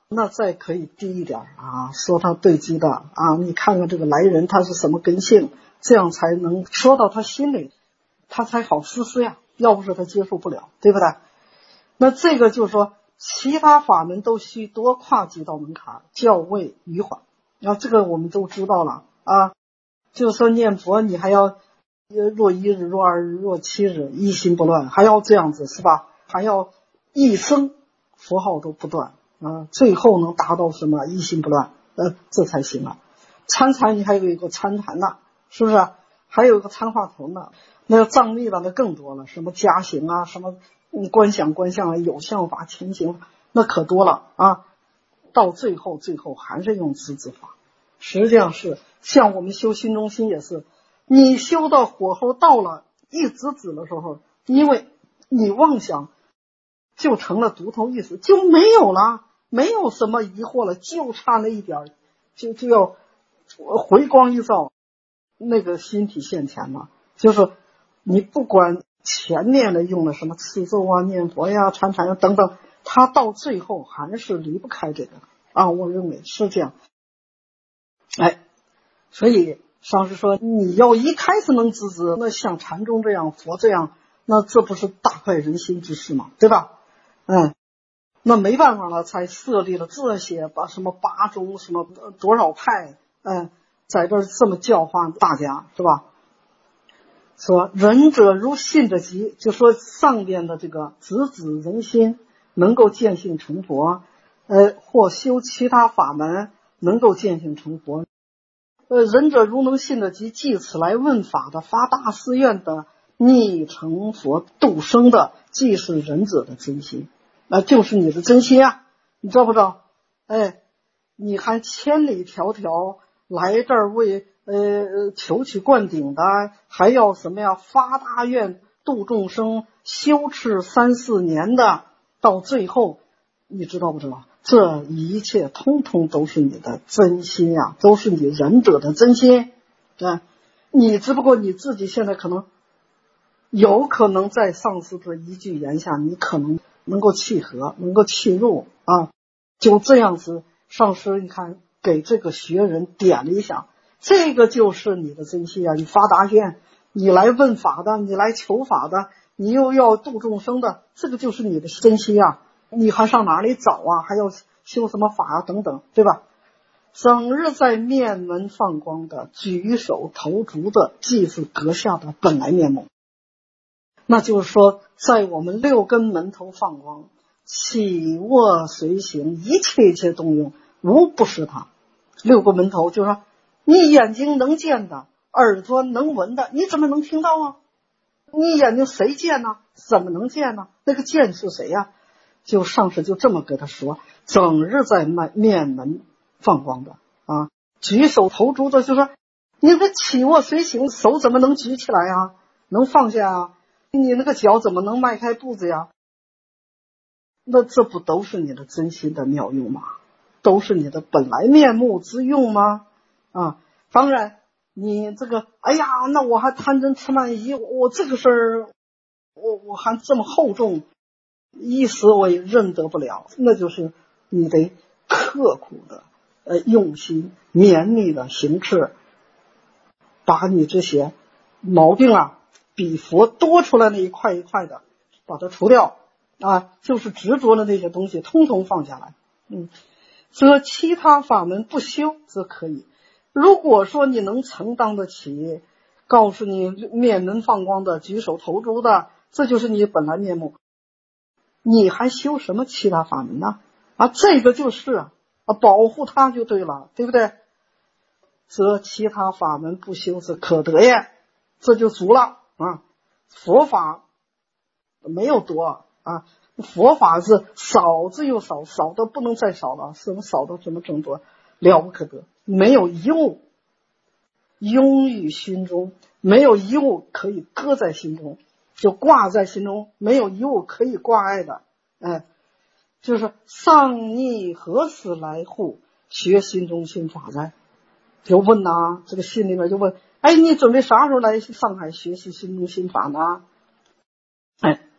那再可以低一点啊，说他对机的啊，你看看这个来人他是什么根性，这样才能说到他心里，他才好思思呀，要不是他接受不了，对不对？那这个就是说其他法门都需多跨几道门槛，较为余缓。然后这个我们都知道了啊，就是说念佛你还要若一日若二日若七日一心不乱，还要这样子是吧？还要一生佛号都不断啊，最后能达到什么一心不乱，呃，这才行啊。参禅你还有一个参禅呢，是不是？还有一个参话头呢，那藏密的那更多了，什么加行啊，什么嗯观想观相啊，有相法前行，那可多了啊。到最后最后还是用资质法，实际上是像我们修心中心也是，你修到火候到了一直止的时候，因为你妄想就成了独头意识，就没有了，没有什么疑惑了，就差那一点，就就要回光一照，那个心体现前了。就是你不管前面的用了什么持咒啊、念佛呀、参禅呀等等，他到最后还是离不开这个啊，我认为是这样。哎，所以上师说你要一开始能知之，那像禅宗这样佛这样，那这不是大快人心之事吗？对吧？嗯，那没办法了，才设立了这些，把什么八宗什么多少派，嗯，在这儿这么教化大家，是吧？说仁者如信者极，就说上边的这个直指人心，能够见性成佛，呃，或修其他法门能够见性成佛。呃，仁者如能信者极，即此来问法的，发大誓愿的，逆成佛度生的，即是仁者的真心，那、呃、就是你的真心啊，你知道不知道？哎，你还千里迢迢来这儿为呃求取灌顶的，还要什么呀？发大愿度众生，修持三四年的，到最后你知道不知道？这一切通通都是你的真心呀、啊，都是你仁者的真心啊！你只不过你自己现在可能有可能在上师的一句言下，你可能能够契合，能够契入啊，就这样子。上师你看给这个学人点了一下，这个就是你的真心啊！你发大愿，你来问法的，你来求法的，你又要度众生的，这个就是你的真心啊！你还上哪里找啊？还要修什么法啊？等等，对吧？整日在面门放光的，举手投足的，即是阁下的本来面目。那就是说，在我们六根门头放光，起卧随行，一切一切动用，无不是他。六个门头就是说，你眼睛能见的，耳朵能闻的，你怎么能听到啊？你眼睛谁见呢？怎么能见呢？那个见是谁呀、啊？就上师就这么跟他说，整日在面门放光的啊，举手投足的，就说你的起卧随行，手怎么能举起来呀？能放下啊？你那个脚怎么能迈开步子呀？那这不都是你的真心的妙用吗？都是你的本来面目之用吗？啊，当然你这个，哎呀，那我还贪嗔痴慢疑，我这个事儿，我我还这么厚重，一时我也认得不了。那就是你得刻苦的，呃，用心绵密的行持，把你这些毛病啊，比佛多出来那一块一块的，把它除掉啊，就是执着的那些东西，通通放下来。嗯，则其他法门不修则可以。如果说你能承担得起，告诉你面门放光的，举手投足的，这就是你本来面目，你还修什么其他法门呢？啊，这个就是啊，保护它就对了，对不对？则其他法门不修是可得也，这就足了啊。佛法没有多啊，佛法是少之又少，少的不能再少了，什么少到什么程度，了不可得。没有一物拥于心中，没有一物可以搁在心中，就挂在心中，没有一物可以挂碍的。哎，就是上逆何时来护学心中心法在？就问呐、啊，这个心里面就问，哎，你准备啥时候来上海学习心中心法呢？哎，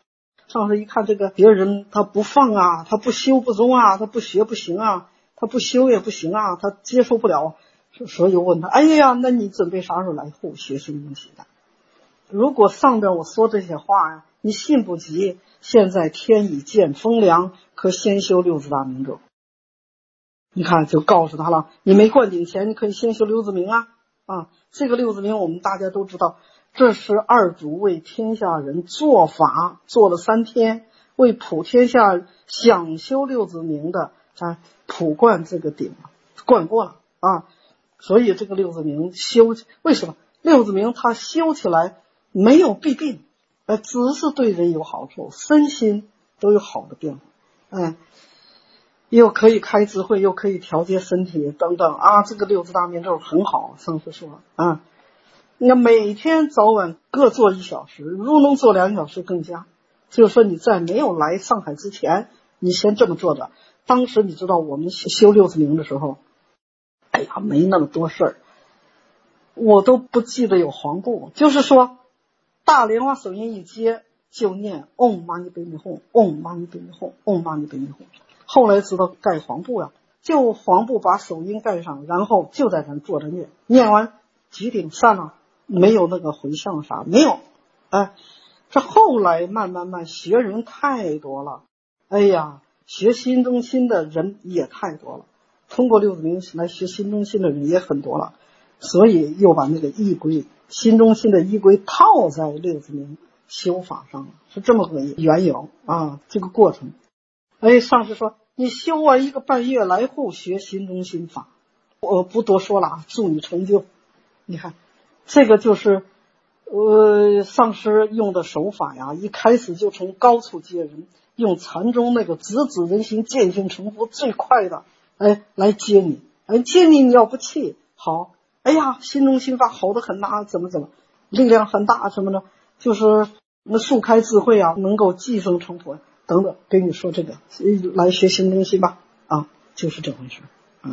上师一看这个别人他不放啊，他不修不宗啊，他不学不行啊，他不修也不行啊，他接受不了，所以问他，哎呀，那你准备啥时候来沪学新东西的？如果上边我说这些话呀，你信不及，现在天已见风凉，可先修六字大明咒。你看就告诉他了，你没灌顶前你可以先修六字明啊啊，这个六字明我们大家都知道，这是二主为天下人做法做了三天，为普天下想修六字明的啊普灌这个顶灌过了啊，所以这个六字明修，为什么六字明它修起来没有弊病，呃，只是对人有好处，身心都有好的变化，嗯。又可以开智慧，又可以调节身体等等啊，这个六字大明咒很好，上次说啊，那每天早晚各做一小时，如能做两小时更佳。就是说你在没有来上海之前，你先这么做的。当时你知道我们修六字明的时候，哎呀，没那么多事儿，我都不记得有黄布，就是说大莲花手印一接就念嗡嘛呢呗咪吽，嗡嘛呢呗咪吽，嗡嘛呢呗咪吽。后来知道盖黄布呀，就黄布把手印盖上，然后就在那坐着念，念完几顶散了，没有那个回向啥，没有。哎，这后来慢慢慢学人太多了，哎呀，学心中心的人也太多了，通过六字明来学心中心的人也很多了，所以又把那个依规心中心的依规套在六字明修法上了，是这么个缘由啊，这个过程。哎，上师说你修完一个半月来沪学心中心法，我不多说了啊，祝你成就。你看这个就是呃上师用的手法呀，一开始就从高处接人，用禅宗那个直指人心见性成佛最快的哎来接你，哎接你你要不气好，哎呀心中心法好的很呐，怎么怎么力量很大什么的，就是那速开智慧啊，能够寄生成佛等等，跟你说这个来学新东西吧啊，就是这回事。嗯。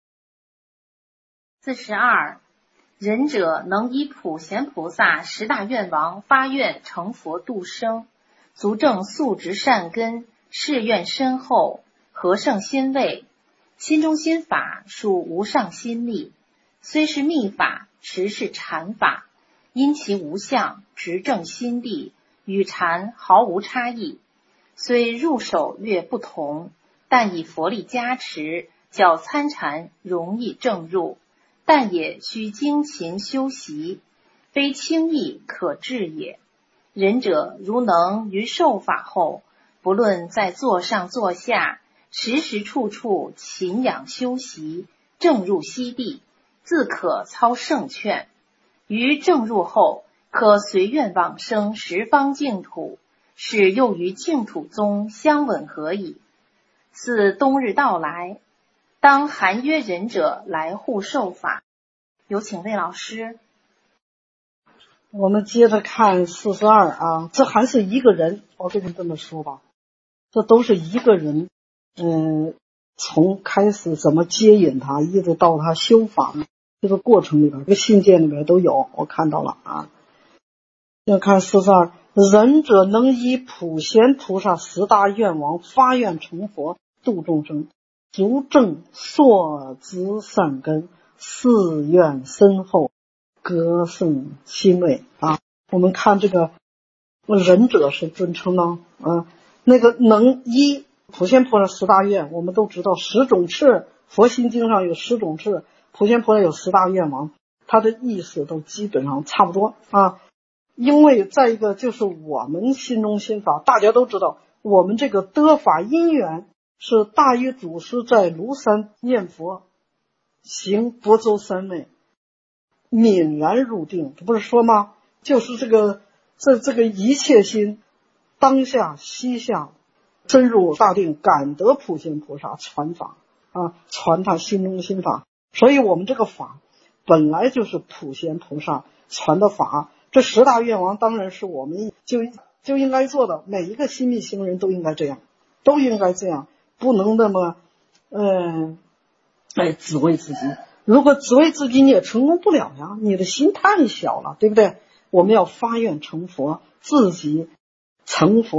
四十二，仁者能依普贤菩萨十大愿王发愿成佛度生，足证素质善根，誓愿深厚，和盛心位。心中心法属无上心力，虽是密法，实是禅法，因其无相，直正心地，与禅毫无差异。虽入手略不同，但以佛力加持，较参禅容易正入，但也需精勤修习，非轻易可至也。仁者如能于受法后，不论在座上座下，时时处处勤养修习，正入悉地，自可操圣劝。于正入后，可随愿往生十方净土，使又与净土宗相吻合矣。似冬日到来，当含约仁者来沪受法。有请魏老师。 我们接着看四十二啊，这还是一个人，我跟你这么说吧，这都是一个人，嗯，从开始怎么接引他，一直到他修法这个过程里边，这个信件里边都有，我看到了啊。要看四十二，仁者能依普贤菩萨十大愿王发愿成佛度众生，足证硕直善根，誓愿深厚，格胜心位啊。我们看这个仁者是尊称呢啊，那个能依普贤菩萨十大愿，我们都知道十种智，佛心经上有十种智，普贤菩萨有十大愿王，他的意思都基本上差不多啊。因为再一个就是我们心中心法，大家都知道，我们这个得法因缘是大约祖师在庐山念佛，行佛州三昧，泯然入定，这不是说吗？就是这个这这个一切心当下息下，真入大定，感得普贤菩萨传法啊，传他心中心法。所以我们这个法本来就是普贤菩萨传的法，这十大愿王当然是我们就就应该做的，每一个心密行人都应该这样，都应该这样，不能那么嗯哎只为自己。如果只为自己你也成功不了呀，你的心太小了，对不对？我们要发愿成佛，自己成佛，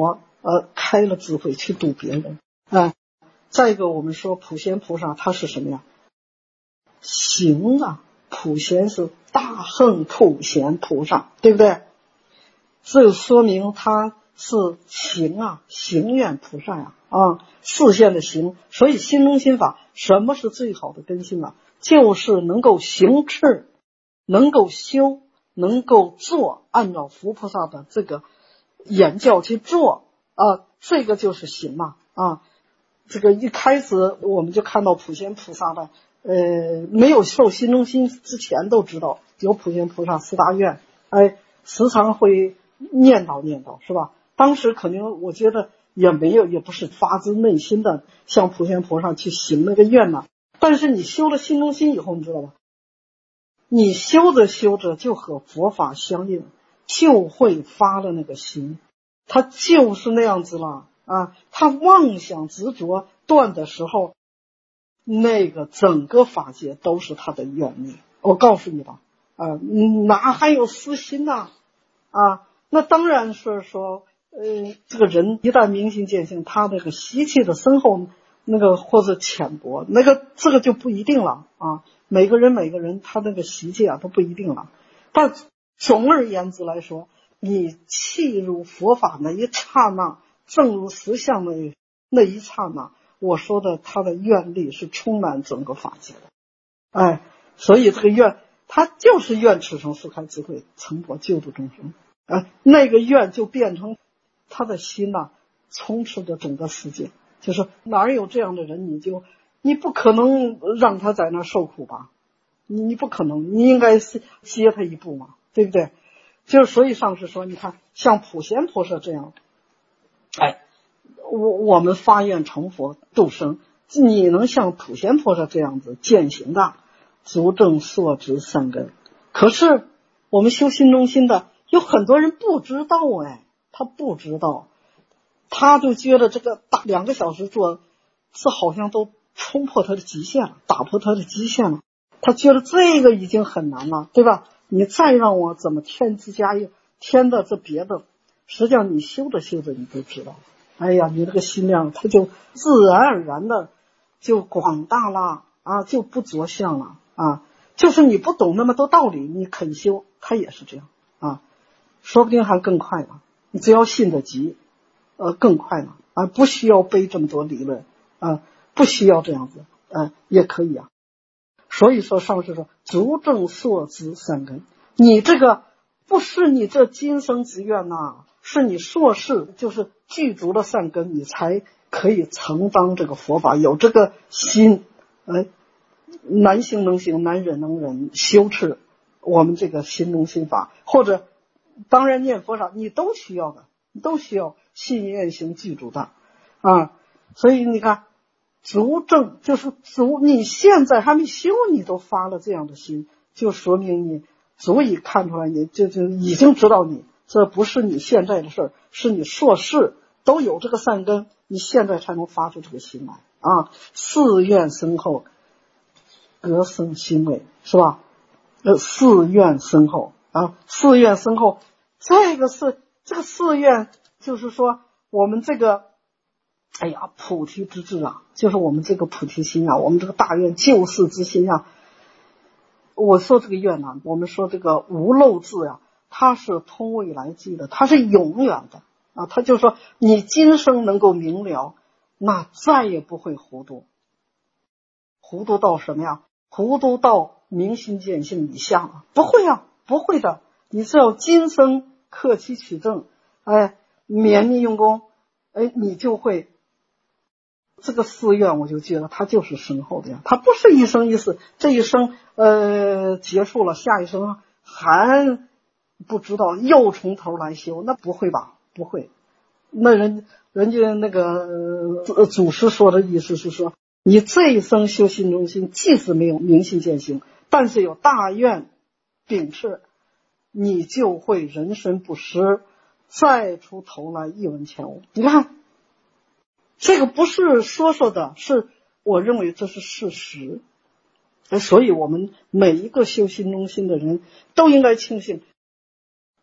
呃开了智慧去度别人。哎，再一个我们说普贤菩萨他是什么呀？行啊，普贤是大横普贤菩萨，对不对？这就说明他是行啊，行愿菩萨呀，啊，示现的行。所以心中心法什么是最好的根性啊？就是能够行持，能够修，能够做，按照佛菩萨的这个言教去做啊，这个就是行嘛啊。这个一开始我们就看到普贤菩萨的，呃，没有受心中心之前都知道有普贤菩萨四大愿，哎，时常会念叨念叨，是吧？当时肯定我觉得也没有，也不是发自内心的向普贤菩萨去行那个愿呐。但是你修了心中心以后，你知道吧？你修着修着就和佛法相应，就会发了那个心，他就是那样子了啊！他妄想执着断的时候，那个整个法界都是他的愿力。我告诉你吧，啊，哪还有私心呐？啊，那当然是说，呃，这个人一旦明心见性，他那个习气的深厚，那个或者浅薄，那个这个就不一定了啊。每个人每个人他那个习气啊都不一定了。但总而言之来说，你契入佛法那一刹那，正如实相那那一刹那，我说的他的愿力是充满整个法界的。哎，所以这个愿他就是愿持成四开智慧，成佛救度众生。哎，那个愿就变成他的心呐、啊，充斥着整个世界。就是哪有这样的人，你就你不可能让他在那受苦吧？你你不可能，你应该是接他一步嘛，对不对？就是所以上师说，你看像普贤菩萨这样，哎，我我们发愿成佛度生，你能像普贤菩萨这样子践行的，足证所知三根。可是我们修心中心的有很多人不知道，哎，他不知道，他就觉得这个大两个小时做，这好像都冲破他的极限了，打破他的极限了。他觉得这个已经很难了，对吧？你再让我怎么添枝加叶，添的这别的，实际上你修着修着你就知道，哎呀，你这个心量它就自然而然的就广大了啊，就不着相了啊。就是你不懂那么多道理，你肯修，它也是这样啊，说不定还更快呢。你只要信得急，呃，更快呢啊，不需要背这么多理论啊，不需要这样子，呃，也可以啊。所以说上师说足证所知三根，你这个不是你这今生之愿呐，是你硕士就是具足了善根，你才可以承当这个佛法，有这个心，哎，难行能行，难忍能忍，修持我们这个心中心法，或者当然念佛上你都需要的，你都需要信愿行具足的啊。所以你看足证就是足，你现在还没修，你都发了这样的心，就说明你足以看出来，你就就已经知道你这不是你现在的事儿，是你硕士都有这个善根，你现在才能发出这个心来啊。誓愿深厚，格生心味，是吧？呃，誓愿深厚啊，誓愿深厚，这个是这个誓愿，就是说我们这个。哎呀，菩提之志啊，就是我们这个菩提心啊，我们这个大愿救世之心啊。我说这个愿呢、啊，我们说这个无漏智啊，它是通未来际的，它是永远的啊。它就说你今生能够明了，那再也不会糊涂。糊涂到什么呀？糊涂到明心见性以下了？不会啊，不会的。你只要今生克期取证，哎，勉力用功，哎，你就会。这个誓愿我就觉得它就是深厚的呀，它不是一生一世，这一生呃结束了，下一生还不知道又从头来修，那不会吧？不会。那人人家那个、呃、祖师说的意思是说，你这一生修心中心，即使没有明心见性，但是有大愿秉持，你就会人身不失，再出头来一文钱物。你看这个不是说说的，是我认为这是事实。所以我们每一个修心中心的人都应该庆幸，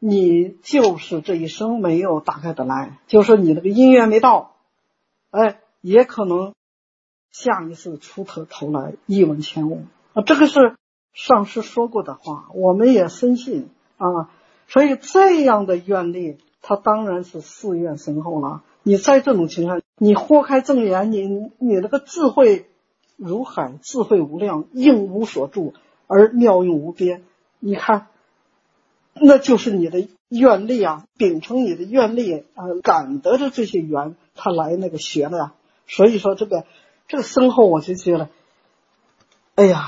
你就是这一生没有打开的来，就是你那个因缘没到，哎，也可能下一次出头头来一文钱物啊，这个是上师说过的话，我们也深信啊。所以这样的愿力，它当然是誓愿深厚了。你在这种情况，你豁开正眼，你你那个智慧如海，智慧无量，应无所住，而妙用无边。你看，那就是你的愿力啊，秉承你的愿力啊，感得着这些缘，他来那个学了呀。所以说这个这个深厚，我就觉得，哎呀，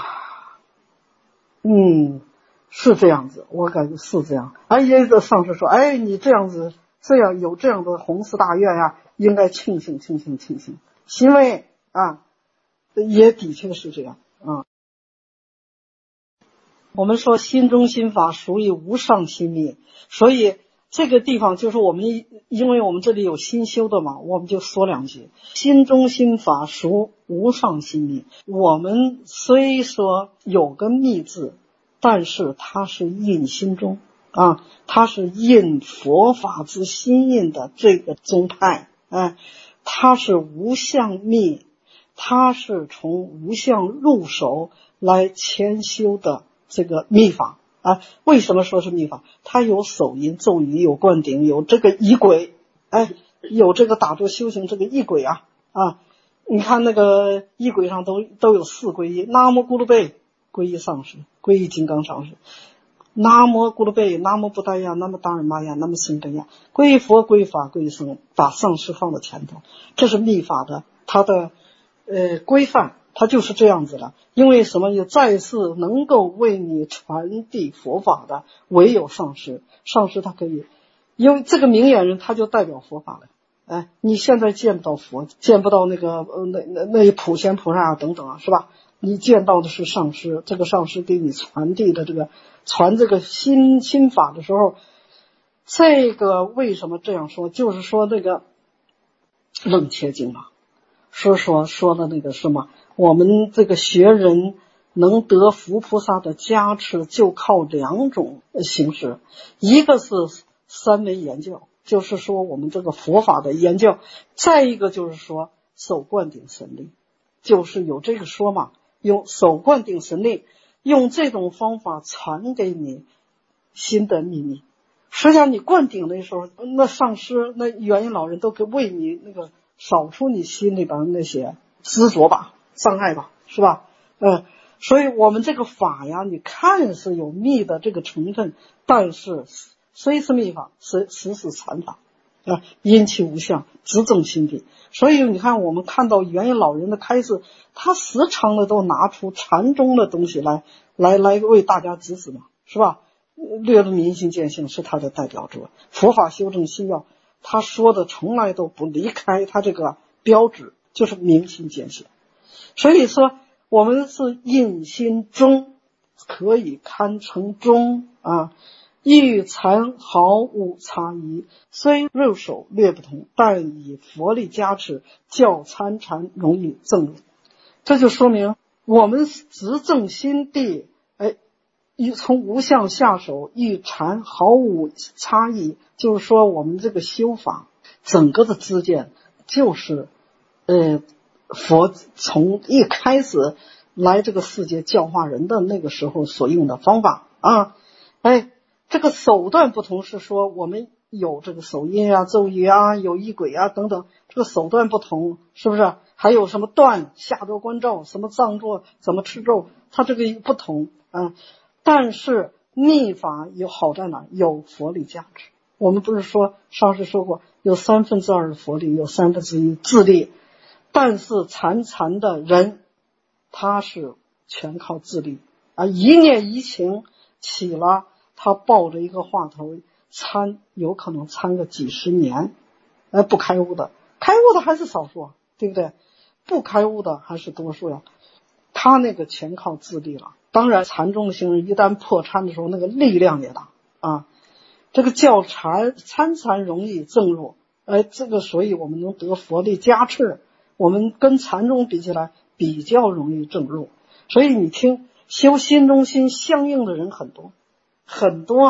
嗯。是这样子，我感觉是这样。哎，也有上师说，哎，你这样子，这样有这样的宏誓大愿呀，应该庆幸庆幸庆幸，因为啊，也的确是这样啊。我们说心中心法属于无上心密，所以这个地方就是我们，因为我们这里有心修的嘛，我们就说两句。心中心法属无上心密，我们虽说有个密字，但是它是印心中啊，它是印佛法之心印的这个宗派，哎，它是无相密，它是从无相入手来潜修的这个密法啊。为什么说是密法？它有手印咒语，有灌顶，有这个仪轨，哎，有这个打坐修行这个仪轨啊啊！你看那个仪轨上都都有四皈依，南无咕噜贝皈依上师，皈依金刚上师，南无咕噜贝，南无布达呀，南无达尔玛呀，南无僧根呀，皈依佛，皈依法，皈依僧，把上师放到前头，这是密法的它的呃规范，它就是这样子的。因为什么？也再次能够为你传递佛法的唯有上师，上师他可以，因为这个明眼人他就代表佛法了。哎，你现在见不到佛，见不到那个呃那那那普贤菩萨啊等等啊，是吧？你见到的是上师，这个上师给你传递的这个传这个心心法的时候，这个为什么这样说？就是说那个楞伽经嘛，是说说的那个什么，我们这个学人能得佛菩萨的加持，就靠两种形式，一个是三昧言教，就是说我们这个佛法的言教，再一个就是说手灌顶神力，就是有这个说嘛，用手灌顶神力，用这种方法传给你心的秘密。实际上你灌顶的时候，那上师那元婴老人都可以为你那个扫除你心里边那些执着吧、障碍吧，是吧？嗯，所以我们这个法呀，你看是有密的这个成分，但是虽是密法，实实是禅法啊，因其无相，直正心地。所以你看，我们看到元婴老人的开示，他时常的都拿出禅宗的东西来，来来为大家指指嘛，是吧？略入明心见性是他的代表作，佛法修正心要，他说的从来都不离开他这个标志，就是明心见性。所以说我们是印心中，可以堪称中啊，欲禅毫无差异，虽入手略不同，但以佛力加持，较参禅容易正入。这就说明我们直正心地，哎，从无相下手，与禅毫无差异，就是说我们这个修法整个的知见就是呃佛从一开始来这个世界教化人的那个时候所用的方法啊。哎，这个手段不同，是说我们有这个手印啊、咒语啊、有仪轨啊等等，这个手段不同，是不是？还有什么断下座观照，什么藏座，怎么持咒，它这个不同啊。但是密法有好在哪？有佛力加持。我们不是说上次说过，有三分之二的佛力，有三分之一智力，但是禅禅的人他是全靠智力啊，一念一情起了，他抱着一个话头参，有可能参个几十年，呃，不开悟的，开悟的还是少数，对不对？不开悟的还是多数呀。他那个全靠智力了。当然禅宗的行人一旦破参的时候，那个力量也大啊。这个叫禅参禅容易正入，哎，这个所以我们能得佛力加持，我们跟禅宗比起来比较容易正入。所以你听修心中心相应的人很多很多，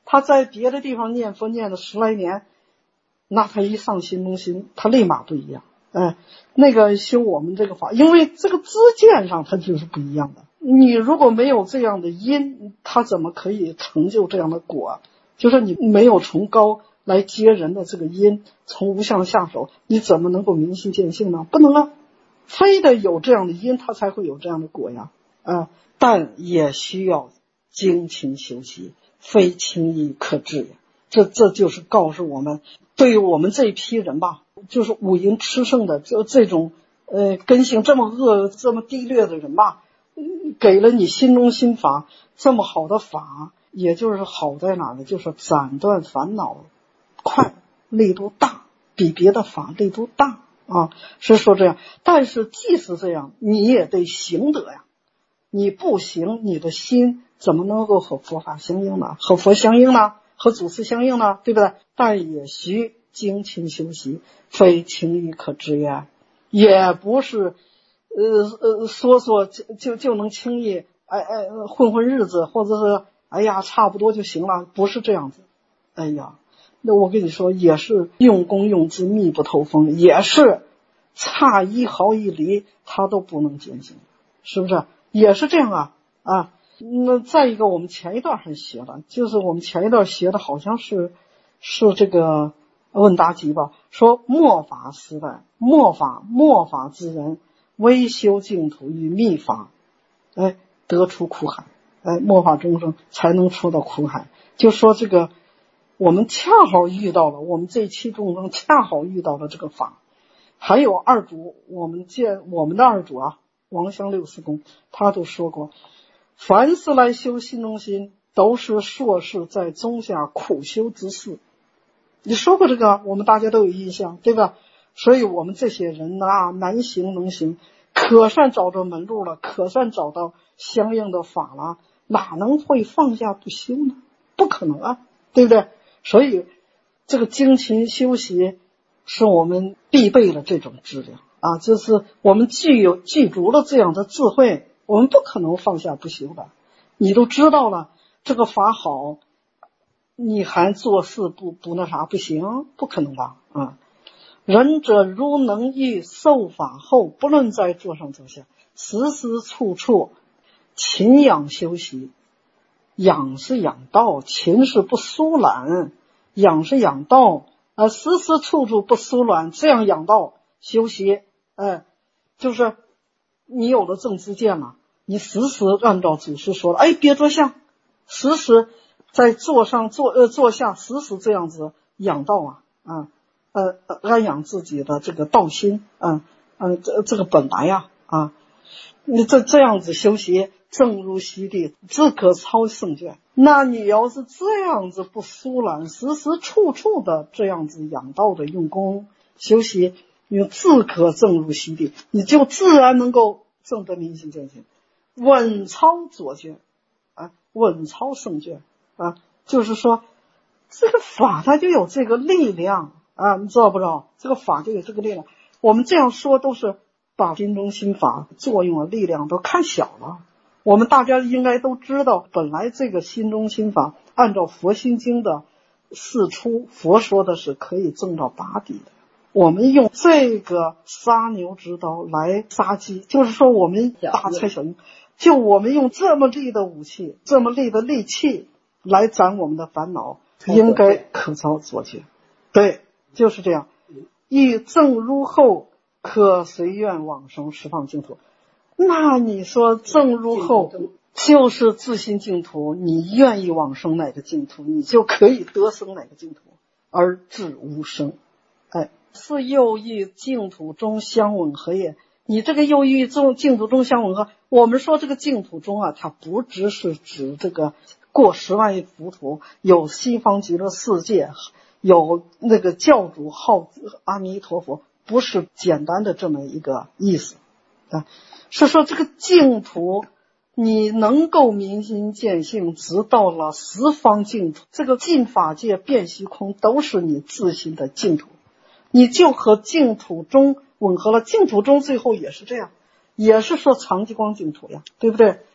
他在别的地方念佛念了十来年，那他一上心中心，他立马不一样。哎，那个修我们这个法，因为这个知见上它就是不一样的。你如果没有这样的因，他怎么可以成就这样的果？就是你没有从高来接人的这个因，从无相下手，你怎么能够明心见性呢？不能啊，非得有这样的因，他才会有这样的果呀。啊，但也需要精勤修习，非轻易可治也。这这就是告诉我们，对于我们这一批人吧，就是五阴炽盛的这这种呃根性这么恶这么低劣的人吧，给了你心中心法这么好的法，也就是好在哪呢？就是斩断烦恼快，力度大，比别的法力度大啊，是说这样。但是即使这样，你也得行得呀。你不行，你的心怎么能够和佛法相应呢？和佛相应呢？和祖师相应呢？对不对？但也需精勤修习，非轻易可治也。也不是呃呃说说就就就能轻易哎哎混混日子，或者是哎呀差不多就行了，不是这样子。哎呀，那我跟你说，也是用功用智，密不透风，也是差一毫一厘他都不能践行，是不是？也是这样啊啊。那再一个，我们前一段还学了，就是我们前一段学的好像是是这个问答集吧，说末法时代，末法末法之人，微修净土与密法，哎，得出苦海，哎，末法众生才能出到苦海。就说这个，我们恰好遇到了，我们这一期众生恰好遇到了这个法。还有二祖，我们见我们的二祖啊，王香六师公，他都说过，凡是来修心中心，都是硕士在中下苦修之事。你说过这个，我们大家都有印象，对吧？所以我们这些人啊，难行能行，可算找着门路了，可算找到相应的法了，哪能会放下不修呢？不可能啊，对不对？所以这个精勤修习是我们必备的这种质量啊，就是我们具有具足了这样的智慧，我们不可能放下不修的。你都知道了这个法好，你还做事不不那啥不行，不可能吧？啊，仁者如能遇受法后，不论在座上坐下，时时处处勤养修习。养是养道，勤是不疏懒，养是养道，呃，时时处处不疏懒，这样养道修习，哎，就是你有了正知见了，你时时按照祖师说的，哎，别坐下，时时在座上坐呃坐下，时时这样子养道啊，啊，呃，安养自己的这个道心，嗯、呃、嗯、呃，这这个本来呀，啊，你这这样子修习。正如席地，自可超胜卷。那你要是这样子不疏懒，时时处处的这样子养道的用功修习，你自可正如席地，你就自然能够证得明心见性，稳超左卷啊，稳超胜卷啊，就是说这个法它就有这个力量啊，你知道不知道？这个法就有这个力量。我们这样说都是把心中心法作用的力量都看小了。我们大家应该都知道，本来这个心中心法按照佛心经的释出，佛说的是可以证到拔底的。我们用这个杀牛之刀来杀鸡，就是说我们大材小用，就我们用这么利的武器，这么利的利器来斩我们的烦恼，应该可超左觉。对，就是这样。欲正如后，可随愿往生十方净土。那你说正如后就是自心净土，你愿意往生哪个净土，你就可以得生哪个净土，而至无生。哎，是又欲净土中相吻合也。你这个又欲中净土中相吻合，我们说这个净土中啊，它不只是指这个过十万亿浮屠，有西方极乐世界，有那个教主号阿弥陀佛，不是简单的这么一个意思啊。是说这个净土你能够明心见性，直到了十方净土，这个尽法界遍虚空都是你自心的净土，你就和净土中吻合了。净土中最后也是这样，也是说常寂光净土呀，对不对？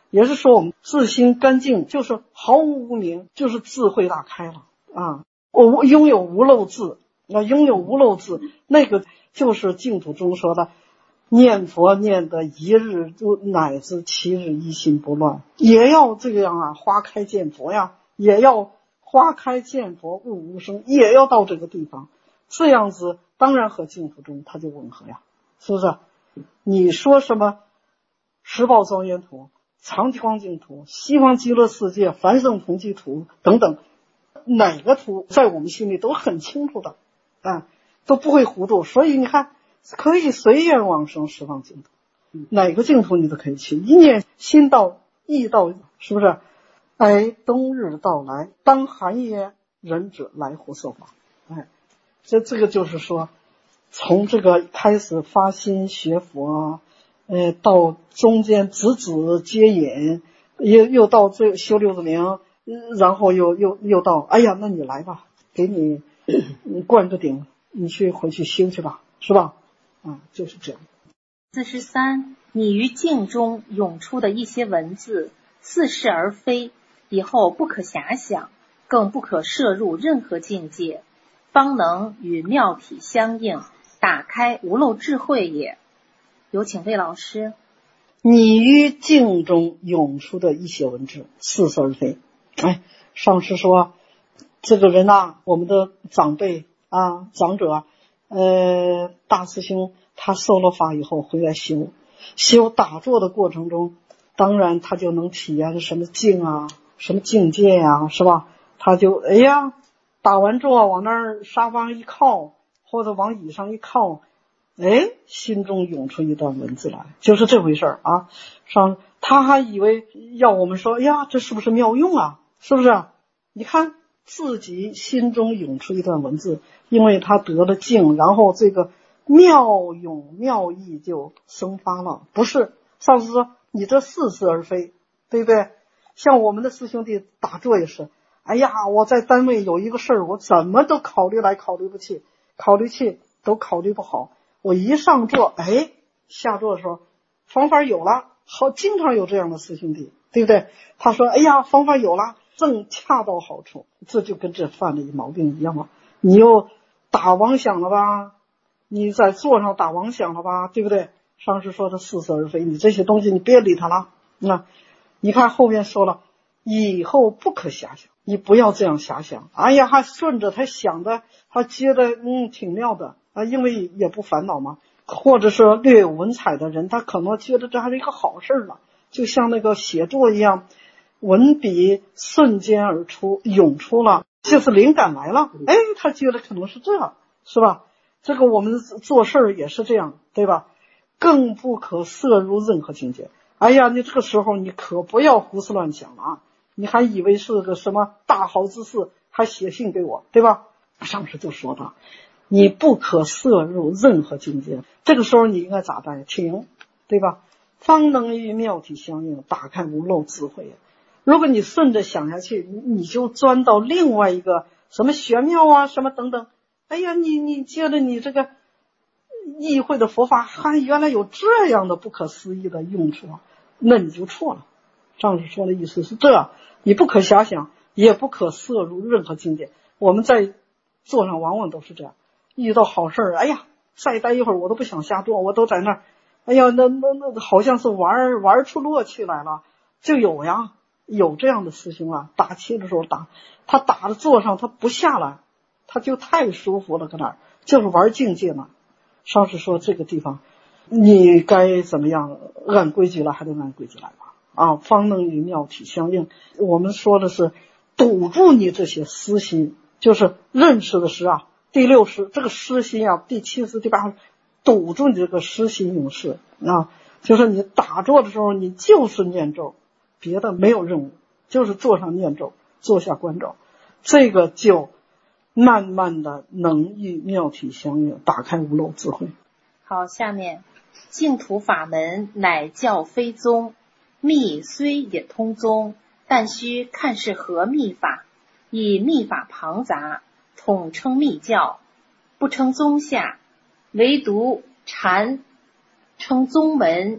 也是说我们自心干净，就是毫无污名，就是智慧大开了啊！我拥有无漏智，那拥有无漏智，那个就是净土中说的，念佛念的一日乃至七日一心不乱，也要这样啊，花开见佛呀，也要花开见佛悟无生，也要到这个地方，这样子当然和净土中它就吻合呀，是不是？你说什么十宝庄严图、常寂光净土、西方极乐世界、凡圣同居图等等，哪个图在我们心里都很清楚的啊，都不会糊涂。所以你看，可以随缘往生十方净土，哪个净土你都可以去，一念心到意到，是不是？哎，冬日到来，当寒夜人者来乎受法。哎，这这个就是说，从这个开始发心学佛，呃，到中间直指接引，又又到这修六字明，然后又又又到，哎呀，那你来吧，给你灌个顶，你去回去修去吧，是吧？啊，就是这样。 四十三，你于境中涌出的一些文字，似是而非，以后不可遐想，更不可摄入任何境界，方能与妙体相应，打开无漏智慧也。有请魏老师。 你于境中涌出的一些文字，似是而非。哎，上师说，这个人呐、啊，我们的长辈啊，长者，呃，大师兄他受了法以后回来修，修打坐的过程中，当然他就能体验什么境啊，什么境界呀、啊，是吧？他就哎呀，打完坐往那儿沙发上一靠，或者往椅上一靠，哎，心中涌出一段文字来，就是这回事儿啊。上他还以为要我们说，哎呀，这是不是妙用啊？是不是？你看自己心中涌出一段文字，因为他得了境，然后这个妙用妙意就生发了。不是，上次说你这似是而非，对不对？像我们的师兄弟打坐也是，哎呀，我在单位有一个事儿，我怎么都考虑来考虑不去，考虑去都考虑不好。我一上座，哎，下座的时候方法有了，好，经常有这样的师兄弟，对不对？他说，哎呀，方法有了，正恰到好处。这就跟这犯的一毛病一样嘛，你又打妄想了吧，你在座上打妄想了吧，对不对？上师说的似是而非，你这些东西你别理他了。那你看后面说了，以后不可遐想，你不要这样遐想。哎呀，还顺着他想的，他觉得嗯挺妙的啊，因为也不烦恼嘛。或者说略有文采的人，他可能觉得这还是一个好事了，就像那个写作一样，文笔瞬间而出，涌出了，就是灵感来了。哎，他觉得可能是这样，是吧？这个我们做事儿也是这样，对吧？更不可摄入任何境界。哎呀，你这个时候你可不要胡思乱想了啊！你还以为是个什么大好之事，还写信给我，对吧？上次就说到，你不可摄入任何境界。这个时候你应该咋办？停，对吧？方能与妙体相应，打开无漏智慧。如果你顺着想下去，你就钻到另外一个什么玄妙啊，什么等等。哎呀，你你觉得你这个意会的佛法还原来有这样的不可思议的用处啊，那你就错了。上次说的意思是这，你不可遐想，也不可摄入任何境界。我们在座上往往都是这样，遇到好事儿，哎呀，再待一会儿我都不想下座，我都在那儿，哎呀，那那那好像是玩玩出乐趣来了，就有呀，有这样的师兄啊，打气的时候打，他打的座上他不下来，他就太舒服了，搁那儿就是玩境界嘛。上次说这个地方你该怎么样，按规矩来还得按规矩来吧，啊，方能与妙体相应。我们说的是堵住你这些私心，就是认识的是啊，第六识这个私心啊，第七识第八识堵住你这个私心用事啊，就是你打坐的时候你就是念咒，别的没有任务，就是坐上念咒，坐下观咒，这个就慢慢的能与妙体相应，打开无漏智慧。 好，下面净土法门乃教非宗，密虽也通宗，但须看是何密法，以密法庞杂，统称密教，不称宗下，唯独禅称宗门，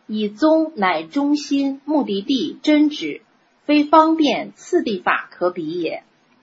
以宗乃中心，目的地真旨，非方便次第法可比也。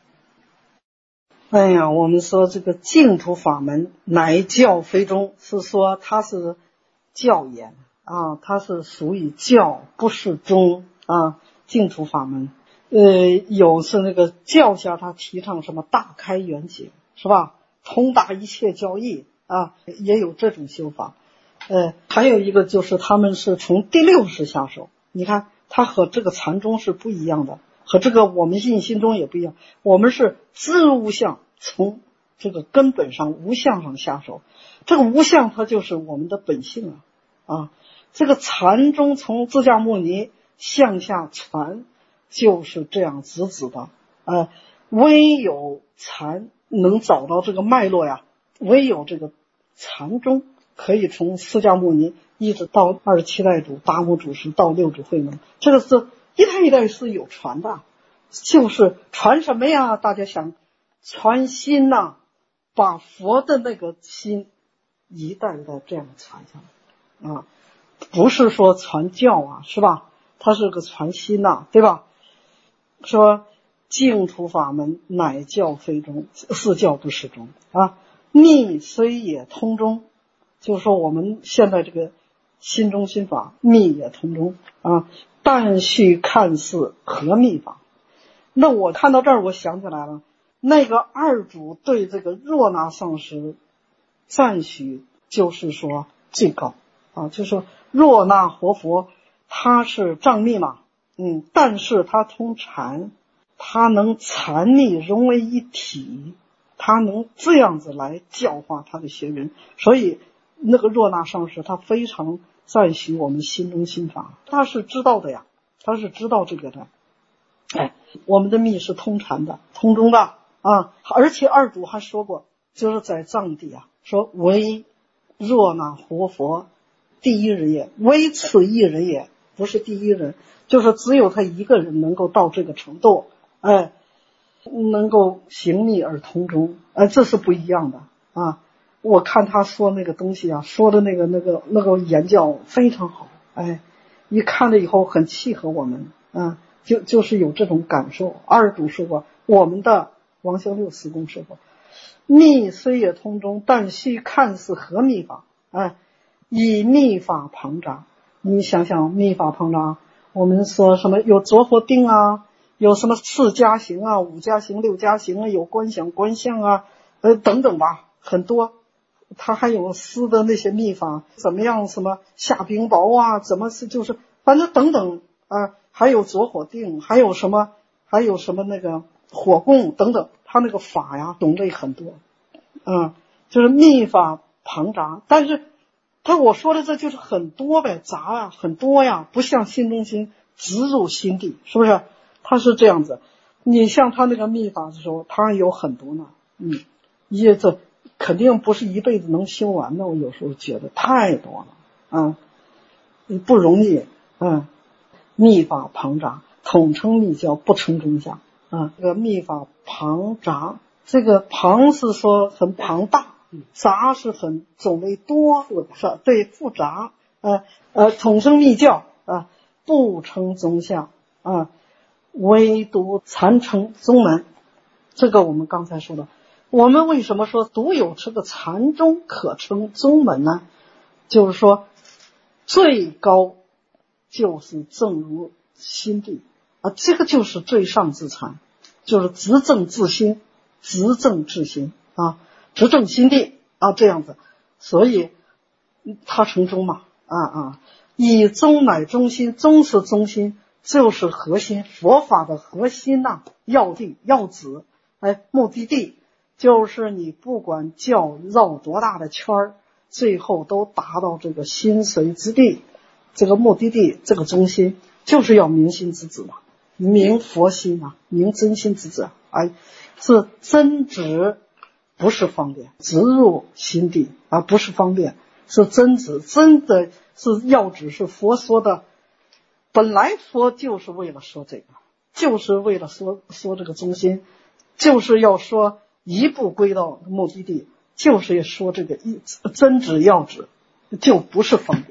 哎呀，我们说这个净土法门乃教非宗，是说它是教言啊，它是属于教，不是宗啊。净土法门，呃，有是那个教下他提倡什么大开圆解，是吧？通达一切教义啊，也有这种修法。呃，还有一个就是他们是从第六识下手，你看它和这个禅宗是不一样的，和这个我们印心中也不一样。我们是知无相，从这个根本上无相上下手，这个无相它就是我们的本性啊啊。这个禅宗从自驾牟尼向下传就是这样直指的，呃，唯有禅能找到这个脉络呀，唯有这个禅宗可以从释迦牟尼一直到二十七代祖达摩祖师到六祖慧能，这个是一代一代是有传的，就是传什么呀？大家想传心呐、啊，把佛的那个心一代一代这样传下来啊，不是说传教啊，是吧？它是个传心呐、啊，对吧？说净土法门乃教非宗，是教不是宗啊。密虽也通宗，就是说我们现在这个心中心法密也通宗啊，但须看似合密法。那我看到这儿，我想起来了，那个二祖对这个若那上师赞许，就是说最高啊，就是说若那活佛他是藏密嘛，嗯，但是他通禅，他能禅密融为一体，他能这样子来教化他的学员，所以那个若那上师他非常赞许我们心中心法，他是知道的呀，他是知道这个的。哎，我们的密是通禅的，通中的啊，而且二祖还说过，就是在藏地啊，说唯若那活佛第一人也，唯此一人也，不是第一人，就是只有他一个人能够到这个程度，哎，能够行密而通中，哎，这是不一样的啊。我看他说那个东西啊，说的那个那个那个言教非常好，哎，一看了以后很契合我们啊，就就是有这种感受。二祖说过，我们的王孝六师公说过，密虽也通中，但须看似合密法，哎，以密法旁杂。你想想密法旁杂，我们说什么有着火定啊，有什么四加行啊，五加行，六加行啊，有观想观相啊，呃等等吧，很多。他还有诗的那些秘法，怎么样什么下冰雹啊，怎么是就是反正等等啊，还有着火定，还有什么还有什么那个火供等等，他那个法呀种类很多，嗯，就是秘法旁杂，但是他我说的这就是很多呗，杂啊很多呀，不像心中心直入心地，是不是？他是这样子，你像他那个秘法的时候，他有很多呢，嗯，也这肯定不是一辈子能修完的，我有时候觉得太多了啊，不容易，嗯，密法旁杂，统称密教，不称宗教啊。这个密法旁杂，这个旁是说很庞大，杂是很种类多，是吧？对，复杂，呃呃，统称密教啊，不称宗教啊，唯独禅称宗门。这个我们刚才说的。我们为什么说独有这个禅宗可称宗门呢？就是说最高就是正如心地啊，这个就是最上之禅，就是执正自心，执正自心啊，执正心地啊，这样子，所以他成宗嘛啊啊，以宗乃中心，宗是中心，就是核心，佛法的核心呐、啊，要地要旨，哎，目的地。就是你不管教绕多大的圈儿，最后都达到这个心髓之地，这个目的地，这个中心，就是要明心之旨嘛，明佛心啊，明真心之旨啊，哎，是真旨，不是方便，直入心地啊，不是方便，是真旨，真的是要旨，是佛说的。本来佛就是为了说这个，就是为了说说这个中心，就是要说。一步归到目的地，就是说这个一真旨要旨，就不是方便，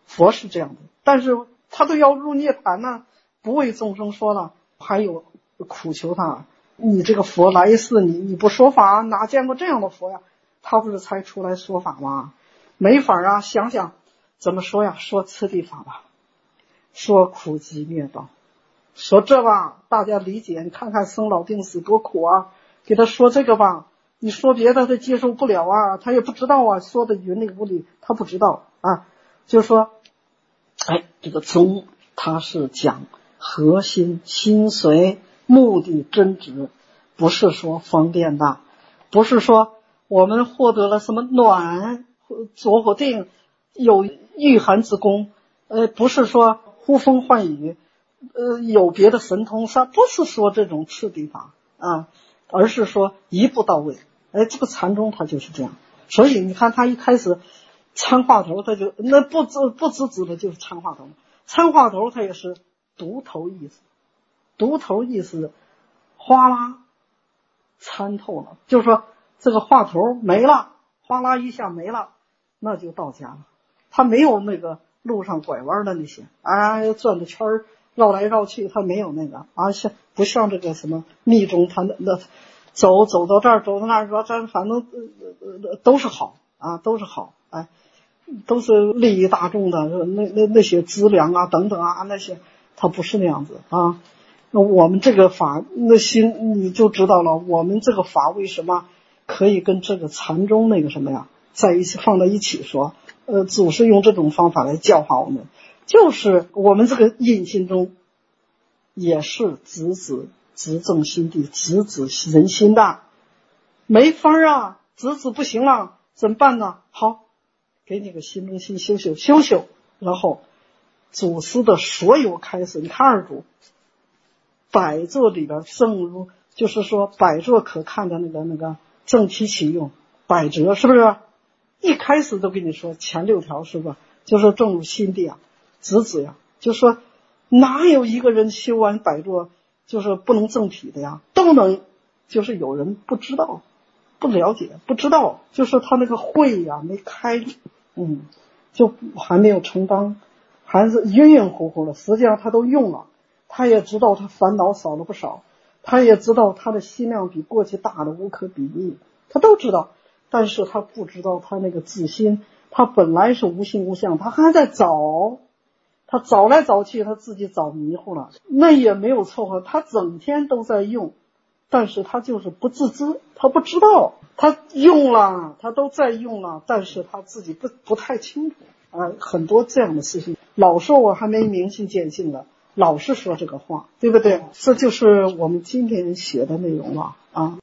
佛是这样的，但是他都要入涅槃呢，不为众生说了，还有苦求他，你这个佛来一世你你不说法，哪见过这样的佛呀？他不是才出来说法吗？没法啊，想想怎么说呀？说次第法吧，说苦集灭道，说这吧，大家理解，你看看生老病死多苦啊，给他说这个吧，你说别的他接受不了啊，他也不知道啊，说的云里雾里，他不知道啊。就是说，哎，这个宗他是讲核心、心髓、目的、真执，不是说方便的，不是说我们获得了什么暖着火定，有御寒之功，呃，不是说呼风唤雨，呃，有别的神通，他不是说这种次第法啊，而是说一步到位。哎，这个禅宗他就是这样，所以你看他一开始参话头，他就那不知不知知的就是参话头，参话头他也是独头意思，独头意思哗啦参透了，就是说这个话头没了，哗啦一下没了，那就到家了。他没有那个路上拐弯的那些，啊，转着圈绕来绕去，他没有那个啊，像不像这个什么密宗，他那那走走到这儿，走到那儿，说这反正、呃、都是好啊，都是好，哎，都是利益大众的，那那那些资粮啊等等啊那些，他不是那样子啊。那我们这个法，那心你就知道了，我们这个法为什么可以跟这个禅宗那个什么呀在一起放在一起说，呃，祖师用这种方法来教化我们，就是我们这个印心中也是直指直正心地，直指人心的，没法啊，直指不行了，怎么办呢？好，给你个心中心修修修修，然后祖师的所有开始，你看二祖百座里边，正如就是说百座可看的那个那个正体起用百折，是不是一开始都跟你说前六条，是吧？就是正如心地啊，直指呀，就是说哪有一个人修完百座就是不能正体的呀？都能，就是有人不知道不了解不知道，就是他那个慧呀没开，嗯，就还没有承担，还是晕晕乎乎的，实际上他都用了，他也知道他烦恼少了不少，他也知道他的心量比过去大的无可比拟，他都知道，但是他不知道他那个自心，他本来是无心无相，他还在找，他找来找去，他自己找迷糊了，那也没有凑合，他整天都在用，但是他就是不自知，他不知道，他用了，他都在用了，但是他自己不不太清楚啊，很多这样的事情，老说我还没明心见性的，老是说这个话，对不对？这就是我们今天写的内容了啊。